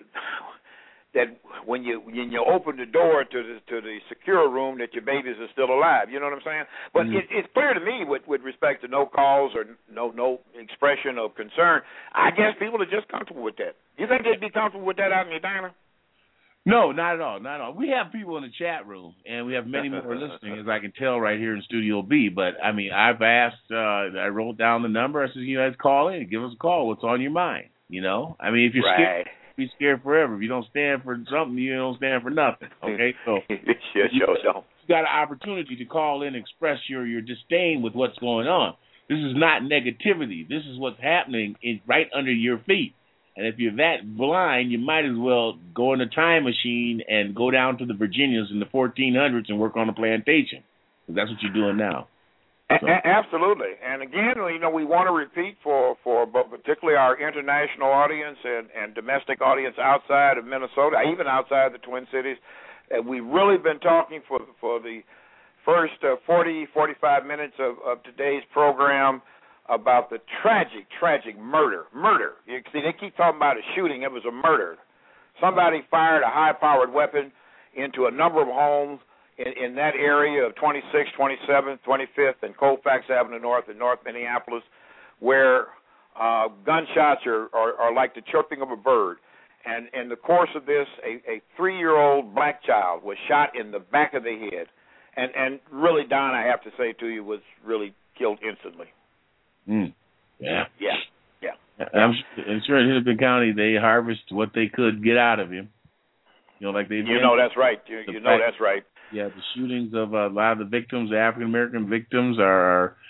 that when you when you open the door to the to the secure room, that your babies are still alive. You know what I'm saying? But mm-hmm. it, it's clear to me, with with respect to no calls or no no expression of concern, I guess people are just comfortable with that. You think they'd be comfortable with that out in Edina? No, not at all, not at all. We have people in the chat room, and we have many more listening, as I can tell right here in Studio B. But, I mean, I've asked, uh, I wrote down the number. I said, you guys call in, give us a call. What's on your mind, you know? I mean, if you're right. scared, be scared forever. If you don't stand for something, you don't stand for nothing, okay? So sure, you, sure don't. you got an opportunity to call in and express your, your disdain with what's going on. This is not negativity. This is what's happening is right under your feet. And if you're that blind, you might as well go in a time machine and go down to the Virginias in the fourteen hundreds and work on a plantation. That's what you're doing now. So. A- absolutely. And again, you know, we want to repeat for, for but particularly our international audience and, and domestic audience outside of Minnesota, even outside the Twin Cities, that we've really been talking for, for the first uh, forty, forty-five minutes of, of today's program about the tragic, tragic murder. Murder. You see, they keep talking about a shooting. It was a murder. Somebody fired a high-powered weapon into a number of homes in, in that area of twenty-sixth, twenty-seventh, twenty-fifth, and Colfax Avenue North in North Minneapolis, where uh, gunshots are, are, are like the chirping of a bird. And in the course of this, a, a three-year-old black child was shot in the back of the head. And, and really, Don, I have to say to you, was really killed instantly. Mm. Yeah. Yeah. Yeah. I'm, I'm sure in Hennepin County they harvest what they could get out of him. You know, like they. You know that's right. You, you know that's right. Yeah, the shootings of uh, a lot of the victims, the African American victims, are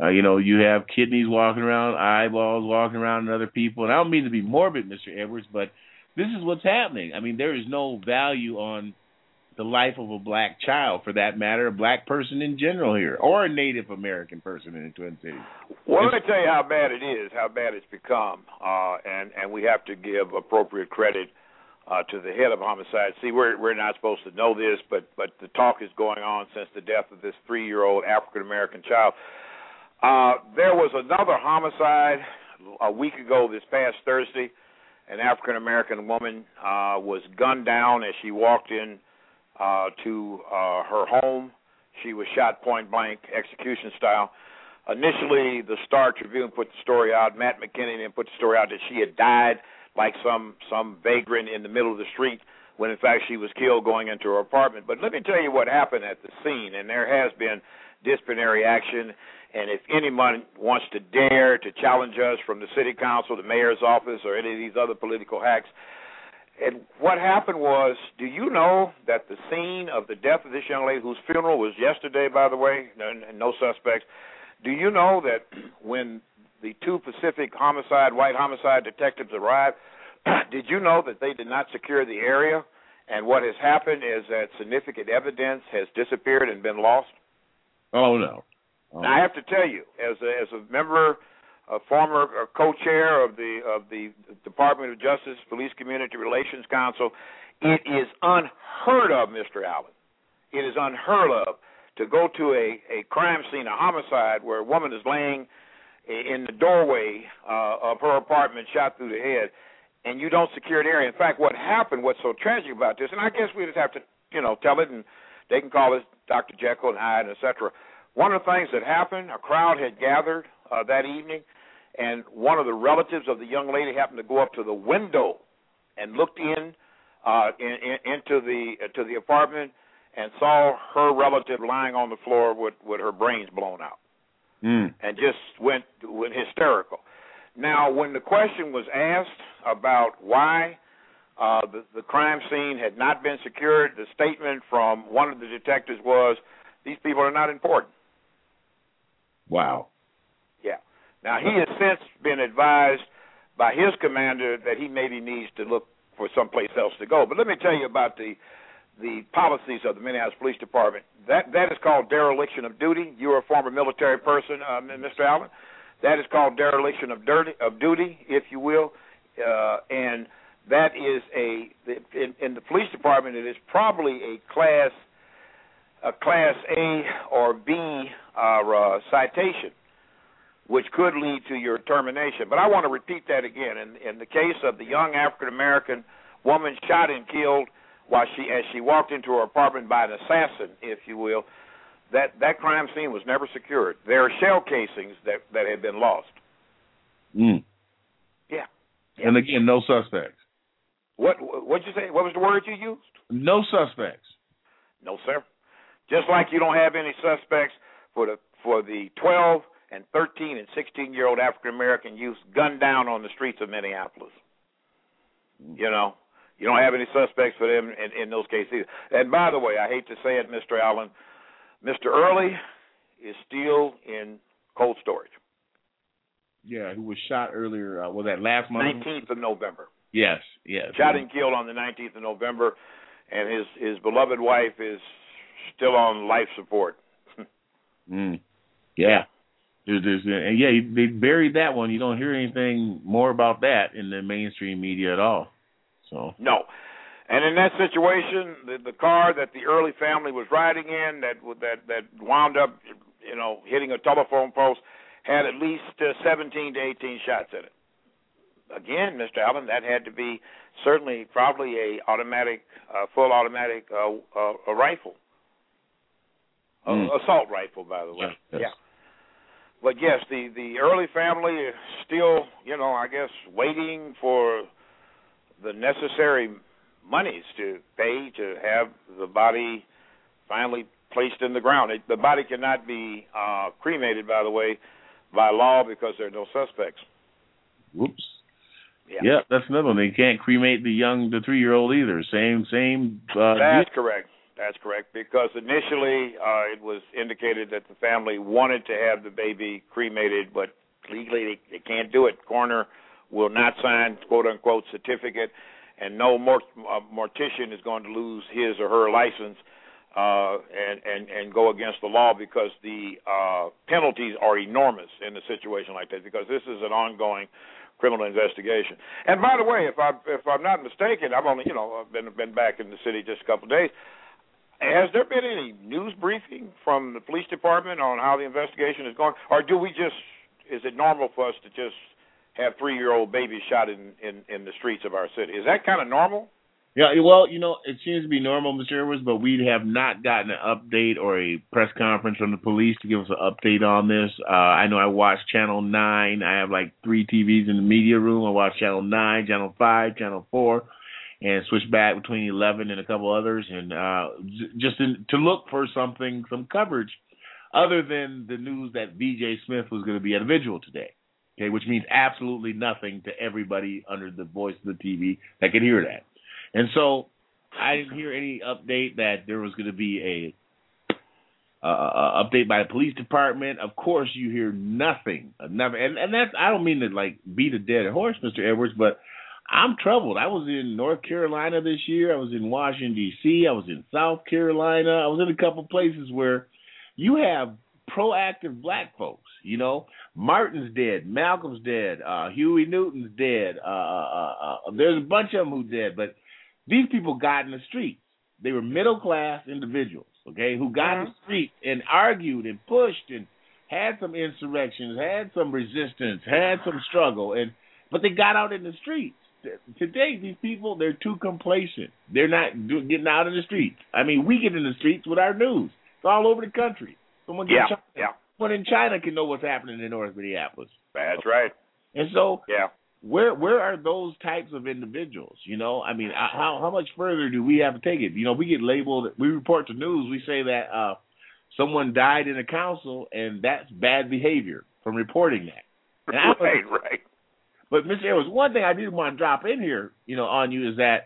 Uh, you know, you have kidneys walking around, eyeballs walking around in other people. And I don't mean to be morbid, Mister Edwards, but this is what's happening. I mean, there is no value on the life of a black child, for that matter, a black person in general here, or a Native American person in the Twin Cities. Well, let me tell you how bad it is, how bad it's become, uh, and, and we have to give appropriate credit uh, to the head of homicide. See, we're we're not supposed to know this, but, but the talk is going on since the death of this three-year-old African-American child. Uh, there was another homicide a week ago this past Thursday. An African-American woman uh, was gunned down as she walked in uh, to uh, her home. She was shot point-blank, execution style. Initially, the Star Tribune put the story out. Matt McKinney then put the story out that she had died like some, some vagrant in the middle of the street when, in fact, she was killed going into her apartment. But let me tell you what happened at the scene, and there has been disciplinary action. And if anyone wants to dare to challenge us from the city council, the mayor's office, or any of these other political hacks, and what happened was, do you know that the scene of the death of this young lady, whose funeral was yesterday, by the way, and no suspects, do you know that when the two Pacific homicide, white homicide detectives arrived, did you know that they did not secure the area? And what has happened is that significant evidence has disappeared and been lost? Oh, no. Oh. Now, I have to tell you, as a, as a member, a former uh, co-chair of the of the Department of Justice Police Community Relations Council, it is unheard of, Mister Allen. It is unheard of to go to a, a crime scene, a homicide, where a woman is laying in the doorway uh, of her apartment, shot through the head, and you don't secure the area. In fact, what happened, what's so tragic about this, and I guess we just have to, you know, tell it, and they can call us Doctor Jekyll and Hyde, et cetera. One of the things that happened, a crowd had gathered uh, that evening, and one of the relatives of the young lady happened to go up to the window and looked in, uh, in, in into the uh, to the apartment and saw her relative lying on the floor with, with her brains blown out, mm. and just went went hysterical. Now, when the question was asked about why uh, the, the crime scene had not been secured, the statement from one of the detectives was, "These people are not important." Wow. Yeah. Now, he has since been advised by his commander that he maybe needs to look for someplace else to go. But let me tell you about the the policies of the Minneapolis Police Department. That that is called dereliction of duty. You're a former military person, uh, Mister Allen. That is called dereliction of, dirty, of duty, if you will. Uh, and that is a, in, in the police department, it is probably a class a class A or B uh, uh, citation, which could lead to your termination. But I want to repeat that again. In, in the case of the young African-American woman shot and killed while she, as she walked into her apartment by an assassin, if you will, that, that crime scene was never secured. There are shell casings that, that had been lost. Mm. Yeah. yeah. And again, no suspects. What what'd you say? What was the word you used? No suspects. No, sir. Just like you don't have any suspects for the for the twelve and thirteen and sixteen year old African American youths gunned down on the streets of Minneapolis. You know, you don't have any suspects for them in, in those cases either. And by the way, I hate to say it, Mister Allen, Mister Early is still in cold storage. Yeah, who was shot earlier? Uh, was that last month? nineteenth of November. Yes, yes. Shot and killed on the nineteenth of November, and his his beloved wife is still on life support. mm. Yeah. There's, there's, and yeah, they buried that one. You don't hear anything more about that in the mainstream media at all. So no. And in that situation, the, the car that the Early family was riding in that that that wound up, you know, hitting a telephone post had at least uh, seventeen to eighteen shots in it. Again, Mister Allen, that had to be certainly probably a automatic, uh, full automatic uh, uh, a rifle. Mm. Uh, assault rifle, by the way. Yes, yes. Yeah. But yes, the, the Early family is still, you know, I guess, waiting for the necessary monies to pay to have the body finally placed in the ground. It, the body cannot be uh, cremated, by the way, by law because there are no suspects. Whoops. Yeah. yeah, that's another one. They can't cremate the young, the three-year-old either. Same, same. Uh, That's correct. That's correct, because initially uh, it was indicated that the family wanted to have the baby cremated, but legally they, they can't do it. Coroner will not sign quote-unquote certificate, and no mort- uh, mortician is going to lose his or her license uh, and, and, and go against the law, because the uh, penalties are enormous in a situation like that, because this is an ongoing criminal investigation. And by the way, if I if I'm not mistaken, I've only you know been been back in the city just a couple of days. Has there been any news briefing from the police department on how the investigation is going, or do we just is it normal for us to just have three-year-old babies shot in, in, in the streets of our city? Is that kind of normal? Yeah, well, you know, it seems to be normal, Mister Edwards, but we have not gotten an update or a press conference from the police to give us an update on this. Uh, I know I watch Channel nine. I have like three T Vs in the media room. I watch Channel nine, Channel five, Channel four, and switch back between eleven and a couple others, and uh, j- just in, to look for something, some coverage, other than the news that V J Smith was going to be at a vigil today, okay, which means absolutely nothing to everybody under the voice of the T V that could hear that. And so I didn't hear any update that there was going to be a uh, uh, update by the police department. Of course, you hear nothing, nothing, and and that's I don't mean to like beat a dead horse, Mister Edwards, but I'm troubled. I was in North Carolina this year. I was in Washington D C. I was in South Carolina. I was in a couple places where you have proactive black folks. You know, Martin's dead, Malcolm's dead, uh, Huey Newton's dead. Uh, uh, uh, there's a bunch of them who dead, but these people got in the streets. They were middle-class individuals, okay, who got uh-huh. in the street and argued and pushed and had some insurrections, had some resistance, had some struggle, and but they got out in the streets. Today, these people, they're too complacent. They're not do, getting out in the streets. I mean, we get in the streets with our news. It's all over the country. Someone, yeah, China, yeah. someone in China can know what's happening in North Minneapolis. That's right. And so yeah. Where where are those types of individuals? You know, I mean, how how much further do we have to take it? You know, we get labeled. We report to news. We say that uh, someone died in a council, and that's bad behavior from reporting that. And right, I, right. But Mister Edwards, one thing I did want to drop in here, you know, on you is that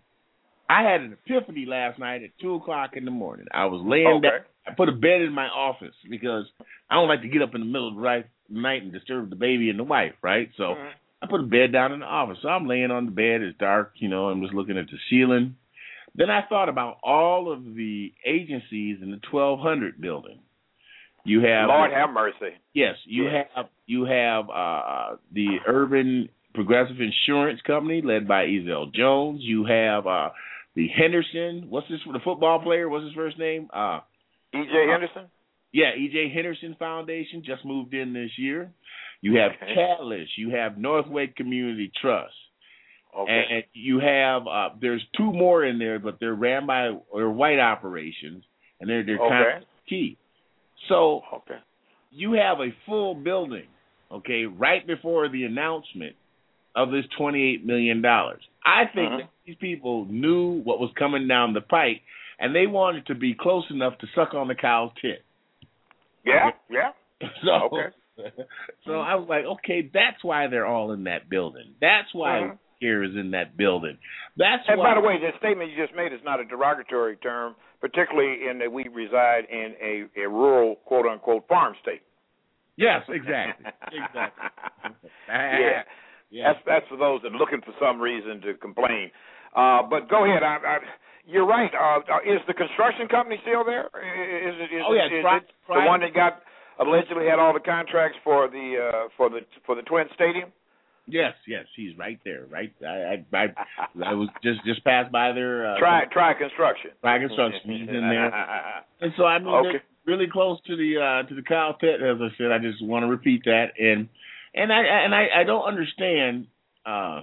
I had an epiphany last night at two o'clock in the morning. I was laying okay. down. I put a bed in my office because I don't like to get up in the middle of the night and disturb the baby and the wife, right? So. Mm-hmm. I put a bed down in the office. So I'm laying on the bed. It's dark, you know. I'm just looking at the ceiling. Then I thought about all of the agencies in the twelve hundred building. You have Lord have mercy. Yes, you yes. have you have uh, the Urban Progressive Insurance Company led by Ezell Jones. You have uh, the Henderson. What's this for the football player? What's his first name? Uh, E J Henderson. Uh, yeah, E J Henderson Foundation just moved in this year. You have okay. Catalyst. You have Northway Community Trust. Okay. And, and you have, uh, there's two more in there, but they're ran by, they're white operations, and they're, they're okay. kind of key. So okay. you have a full building, okay, right before the announcement of this twenty-eight million dollars. I think uh-huh. that these people knew what was coming down the pike, and they wanted to be close enough to suck on the cow's tit. Yeah, yeah. So, okay. So I was like, okay, that's why they're all in that building. That's why uh-huh. here is in that building. That's and why. by the way, the statement you just made is not a derogatory term, particularly in that we reside in a, a rural, quote unquote, farm state. Yes, exactly, exactly. yeah, yeah. That's that's for those that are looking for some reason to complain. Uh, but go ahead. I, I, you're right. Uh, is the construction company still there? Is it? Is oh yeah, it, is try, it try. the one that got allegedly had all the contracts for the uh, for the for the Twin Stadium? Yes, yes, he's right there. Right, I I, I, I was just just passed by there. Uh, try try construction. Try construction. He's in there, and so I mean, okay. they're really close to the uh, to the cow pit. As I said, I just want to repeat that, and and I and I, I don't understand, uh,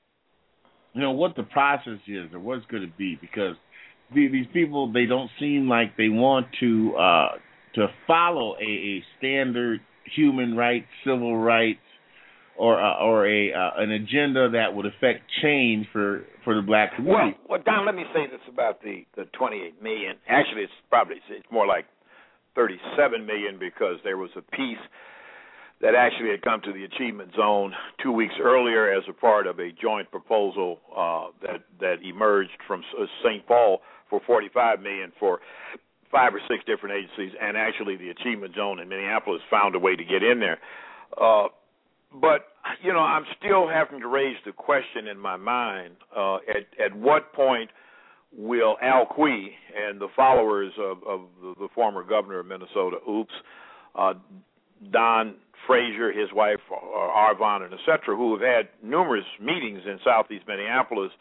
you know, what the process is or what it's going to be, because the, these people, they don't seem like they want to. Uh, to follow a, a standard human rights, civil rights, or uh, or a uh, an agenda that would affect change for, for the black community. Well, well, Don, let me say this about the, the twenty-eight million dollars. Actually, it's probably it's more like thirty-seven million dollars because there was a piece that actually had come to the Achievement Zone two weeks earlier as a part of a joint proposal uh, that that emerged from Saint Paul for forty-five million dollars for five or six different agencies, and actually the Achievement Zone in Minneapolis found a way to get in there. Uh, but, you know, I'm still having to raise the question in my mind, uh, at, at what point will Al Quie and the followers of, of the, the former governor of Minnesota, Oops, uh, Don Frazier, his wife, Arvon, and et cetera, who have had numerous meetings in southeast Minneapolis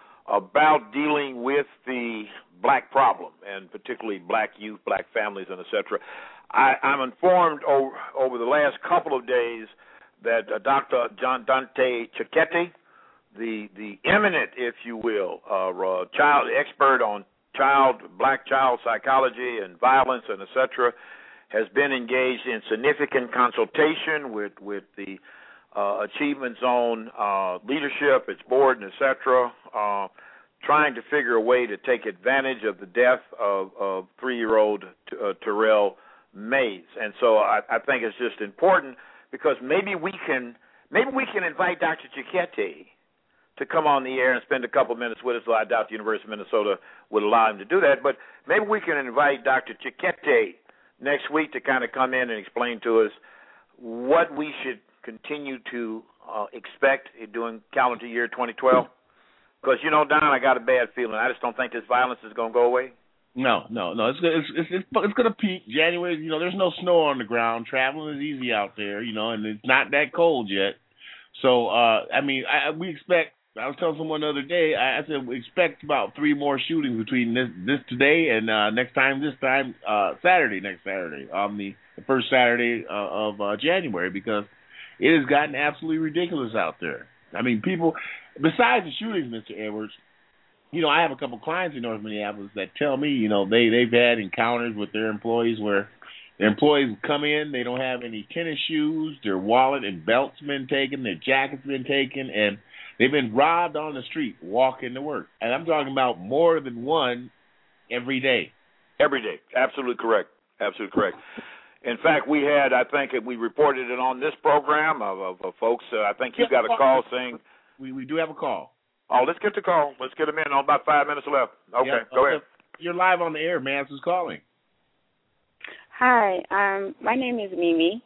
about dealing with the black problem, and particularly black youth, black families, and et cetera. I, I'm informed over, over the last couple of days that uh, Doctor John Dante Cicchetti, the the eminent, if you will, uh, uh, child expert on child black child psychology and violence and et cetera, has been engaged in significant consultation with with the uh, Achievement Zone uh, leadership, its board, and et cetera, uh, trying to figure a way to take advantage of the death of, of three-year-old uh, Terrell Mays. And so I, I think it's just important, because maybe we can maybe we can invite Doctor Cicchetti to come on the air and spend a couple minutes with us, though I doubt the University of Minnesota would allow him to do that. But maybe we can invite Doctor Cicchetti next week to kind of come in and explain to us what we should continue to uh, expect during calendar year twenty twelve. Because, you know, Don, I got a bad feeling. I just don't think this violence is going to go away. No, no, no. It's it's it's, it's, it's going to peak January. You know, there's no snow on the ground. Traveling is easy out there, you know, and it's not that cold yet. So, uh, I mean, I, we expect. I was telling someone the other day. I, I said we expect about three more shootings between this this today and uh, next time. This time, uh, Saturday, next Saturday, on um, the, the first Saturday uh, of uh, January, because it has gotten absolutely ridiculous out there. I mean, people. Besides the shootings, Mister Edwards, you know, I have a couple clients in North Minneapolis that tell me, you know, they, they've had encounters with their employees where their employees come in, they don't have any tennis shoes, their wallet and belt's been taken, their jacket's been taken, and they've been robbed on the street walking to work. And I'm talking about more than one every day. Every day. Absolutely correct. Absolutely correct. In fact, we had, I think we reported it on this program of, of, of folks. Uh, I think you got a call saying. We we do have a call. Oh, let's get the call. Let's get him in on about five minutes left. Okay, yeah, go okay. ahead. You're live on the air, man. Who's calling? Hi, um, my name is Mimi.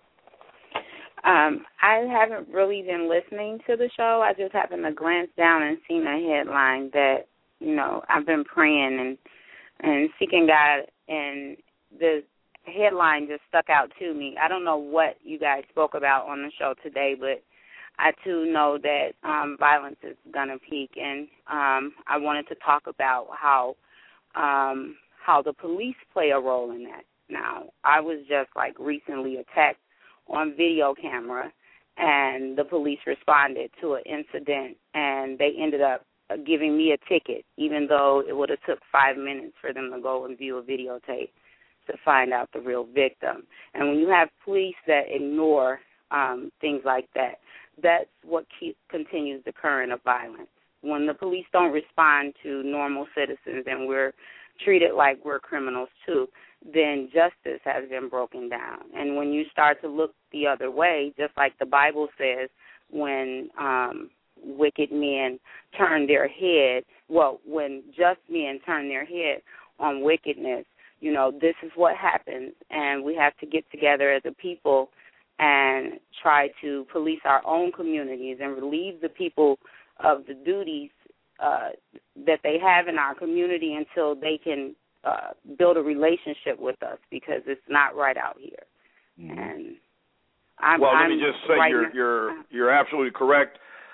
Um, I haven't really been listening to the show. I just happened to glance down and seen a headline that, you know, I've been praying and and seeking God, and the headline just stuck out to me. I don't know what you guys spoke about on the show today, but I, too, know that um, violence is going to peak, and um, I wanted to talk about how um, how the police play a role in that. Now, I was just, like, recently attacked on video camera, and the police responded to an incident, and they ended up giving me a ticket, even though it would have took five minutes for them to go and view a videotape to find out the real victim. And when you have police that ignore um, things like that, that's what keep, continues the current of violence. When the police don't respond to normal citizens and we're treated like we're criminals too, then justice has been broken down. And when you start to look the other way, just like the Bible says, when um, wicked men turn their head, well, when just men turn their head on wickedness, you know, this is what happens. And we have to get together as a people and try to police our own communities and relieve the people of the duties uh, that they have in our community until they can uh, build a relationship with us, because it's not right out here. Mm-hmm. And I'm, well, I'm let me just say right you're now, you're you're absolutely correct.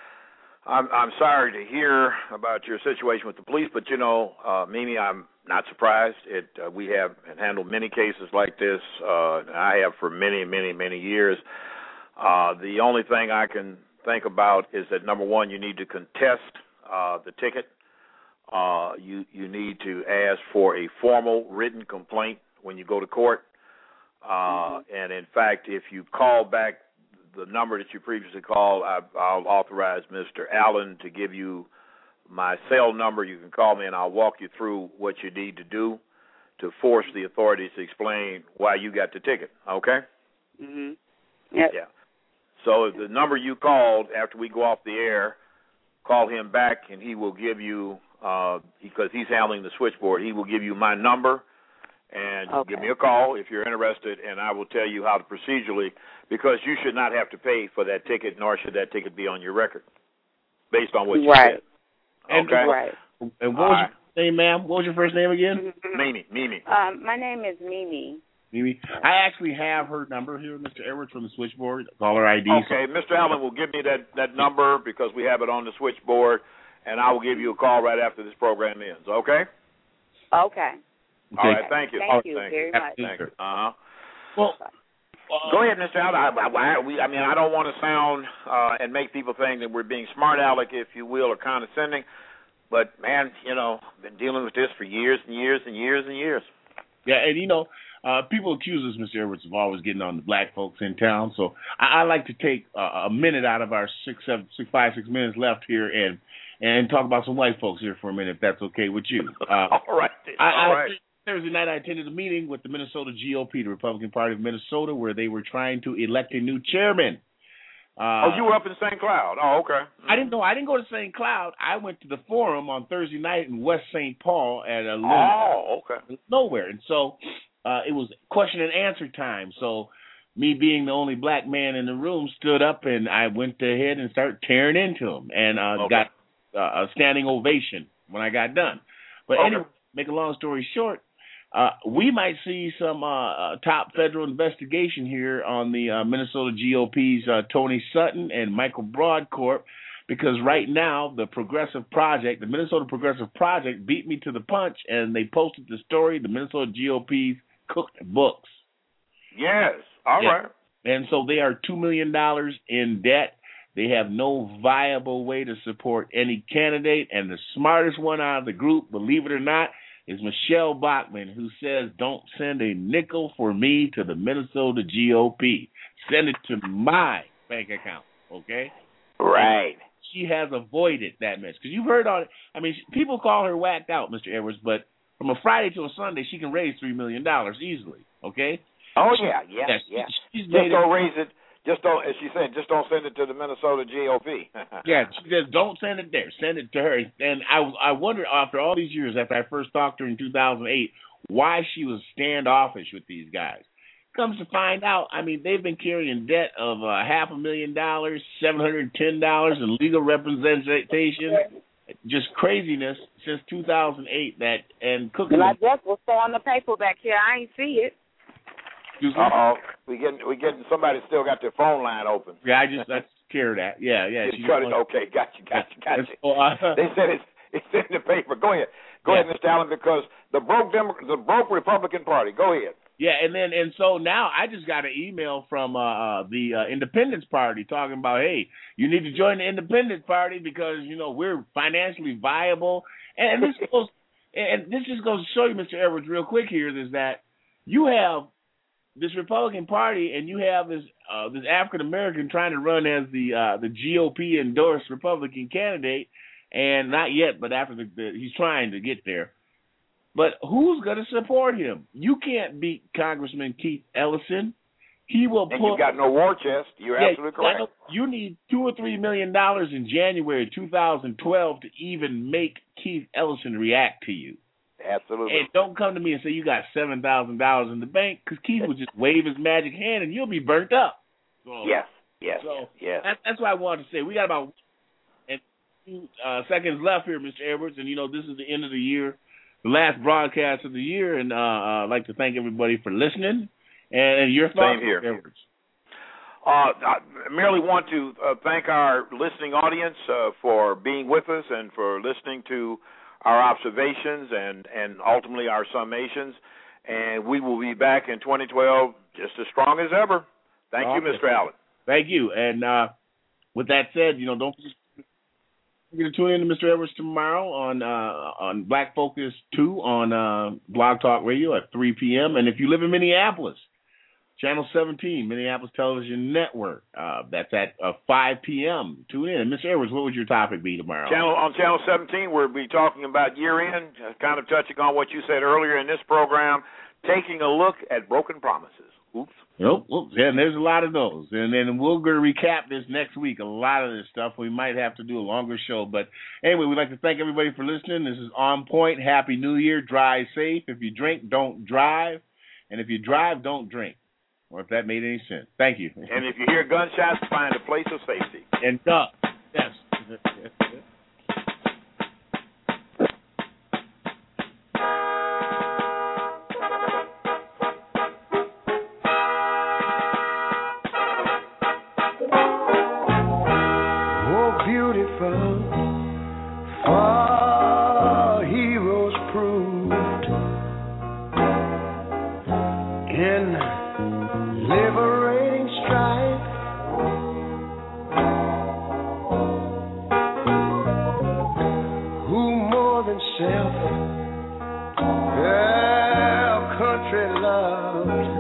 I'm I'm sorry to hear about your situation with the police, but you know, uh, Mimi, I'm not surprised. It uh, we have handled many cases like this. Uh, I have for many, many, many years. Uh, the only thing I can think about is that, number one, you need to contest uh, the ticket. Uh, you you need to ask for a formal written complaint when you go to court. Uh, mm-hmm. And in fact, if you call back the number that you previously called, I, I'll authorize Mister Allen to give you my cell number. You can call me, and I'll walk you through what you need to do to force the authorities to explain why you got the ticket. Okay? Mm-hmm. Yep. Yeah. So the number you called after we go off the air, call him back, and he will give you, uh, because he's handling the switchboard, he will give you my number, and okay. give me a call if you're interested, and I will tell you how to procedurally, because you should not have to pay for that ticket, nor should that ticket be on your record, based on what you right. said. Okay? And, right. And what was right. your name, ma'am? What was your first name again? Mimi. Mimi. Um, my name is Mimi. Mimi. I actually have her number here, Mister Edwards, from the switchboard. Caller I D. Okay, Mister Allen will give me that, that number because we have it on the switchboard, and I will give you a call right after this program ends. Okay? Okay. All right. Thank you. Thank oh, you thank very you. much. Thank you. Uh huh. Well. Uh, Go ahead, Mister Allen. I, I, I, I mean, I don't want to sound uh, and make people think that we're being smart aleck, if you will, or condescending. But, man, you know, I've been dealing with this for years and years and years and years. Yeah, and, you know, uh, people accuse us, Mister Edwards, of always getting on the black folks in town. So I, I like to take uh, a minute out of our six, seven, six, five, six minutes left here and and talk about some white folks here for a minute, if that's okay with you. Uh, All right. I, All I, right. Thursday night, I attended a meeting with the Minnesota G O P, the Republican Party of Minnesota, where they were trying to elect a new chairman. Uh, oh, you were up in Saint Cloud. Oh, okay. I didn't know. I didn't go to Saint Cloud. I went to the forum on Thursday night in West Saint Paul at a little oh, okay. nowhere, and so uh, it was question and answer time. So me being the only black man in the room stood up, and I went ahead and started tearing into him, and uh, okay. got uh, a standing ovation when I got done. But okay. anyway, make a long story short. Uh, we might see some uh, uh, top federal investigation here on the uh, Minnesota G O P's uh, Tony Sutton and Michael Broadcorp, because right now the Progressive Project, the Minnesota Progressive Project, beat me to the punch, and they posted the story, the Minnesota G O P's cooked books. Yes, all yeah. right. And so they are two million dollars in debt. They have no viable way to support any candidate, and the smartest one out of the group, believe it or not, is Michelle Bachmann, who says, don't send a nickel for me to the Minnesota G O P. Send it to my bank account, okay? Right. And she has avoided that mess. Because you've heard all it. I mean, people call her whacked out, Mister Edwards, but from a Friday to a Sunday, she can raise three million dollars easily, okay? Oh, yeah, yeah, yeah. yeah. She, she's just made don't it, raise it. Just don't, as she said, just don't send it to the Minnesota G O P. yeah, she says don't send it there. Send it to her. And I I wonder, after all these years, after I first talked to her in two thousand eight, why she was standoffish with these guys. Comes to find out, I mean, they've been carrying debt of uh, half a million dollars, seven hundred ten dollars in legal representation. Just craziness since two thousand eight. That and cooking. My desk will stay on the paper back here. I ain't see it. Uh oh, we getting we getting somebody still got their phone line open. Yeah, I just I scare that. Yeah, yeah. Just cut it. Okay, got you, got you, got you. So, uh, they said it's it's in the paper. Go ahead, go yeah. ahead, Mister Allen, because the broke Demo- the broke Republican Party. Go ahead. Yeah, and then and so now I just got an email from uh, the uh, Independence Party talking about, hey, you need to join the Independence Party because you know we're financially viable, and, and this goes and this just goes to show you, Mister Edwards, real quick here, is that you have this Republican Party, and you have this uh, this African American trying to run as the uh, the G O P endorsed Republican candidate, and not yet, but after the, the he's trying to get there. But who's going to support him? You can't beat Congressman Keith Ellison. He will. And pull, you've got no war chest. You're yeah, absolutely correct. No, you need two or three million dollars in January two thousand twelve to even make Keith Ellison react to you. Absolutely. And don't come to me and say you got seven thousand dollars in the bank, because Keith will just wave his magic hand and you'll be burnt up. So, yes, yes, so yes. That, that's what I wanted to say. We got about and two uh, seconds left here, Mister Edwards, and you know this is the end of the year, the last broadcast of the year, and uh, uh, I'd like to thank everybody for listening. And, and your thoughts, Same here. Mister Edwards. Uh, I merely want to uh, thank our listening audience uh, for being with us and for listening to our observations and, and ultimately our summations. And we will be back in twenty twelve just as strong as ever. Thank Okay. you, Mister Allen. Thank you. And uh, with that said, you know, don't forget to tune in to Mister Edwards tomorrow on uh, on Black Focus two on uh, Blog Talk Radio at three p.m. And if you live in Minneapolis, Channel seventeen, Minneapolis Television Network. Uh, that's at uh, five p.m. Tune in. And Mister Edwards, what would your topic be tomorrow? Channel on Channel seventeen, we'll be talking about year-end, uh, kind of touching on what you said earlier in this program, taking a look at broken promises. Oops. Nope. Oops. Yeah, and there's a lot of those. And then we're going to recap this next week, a lot of this stuff. We might have to do a longer show. But anyway, we'd like to thank everybody for listening. This is On Point. Happy New Year. Drive safe. If you drink, don't drive. And if you drive, don't drink. Or if that made any sense. Thank you. And if you hear gunshots, find a place of safety. And duck. Yes. Our heroes proved in liberating strife. Who more than self their country loved?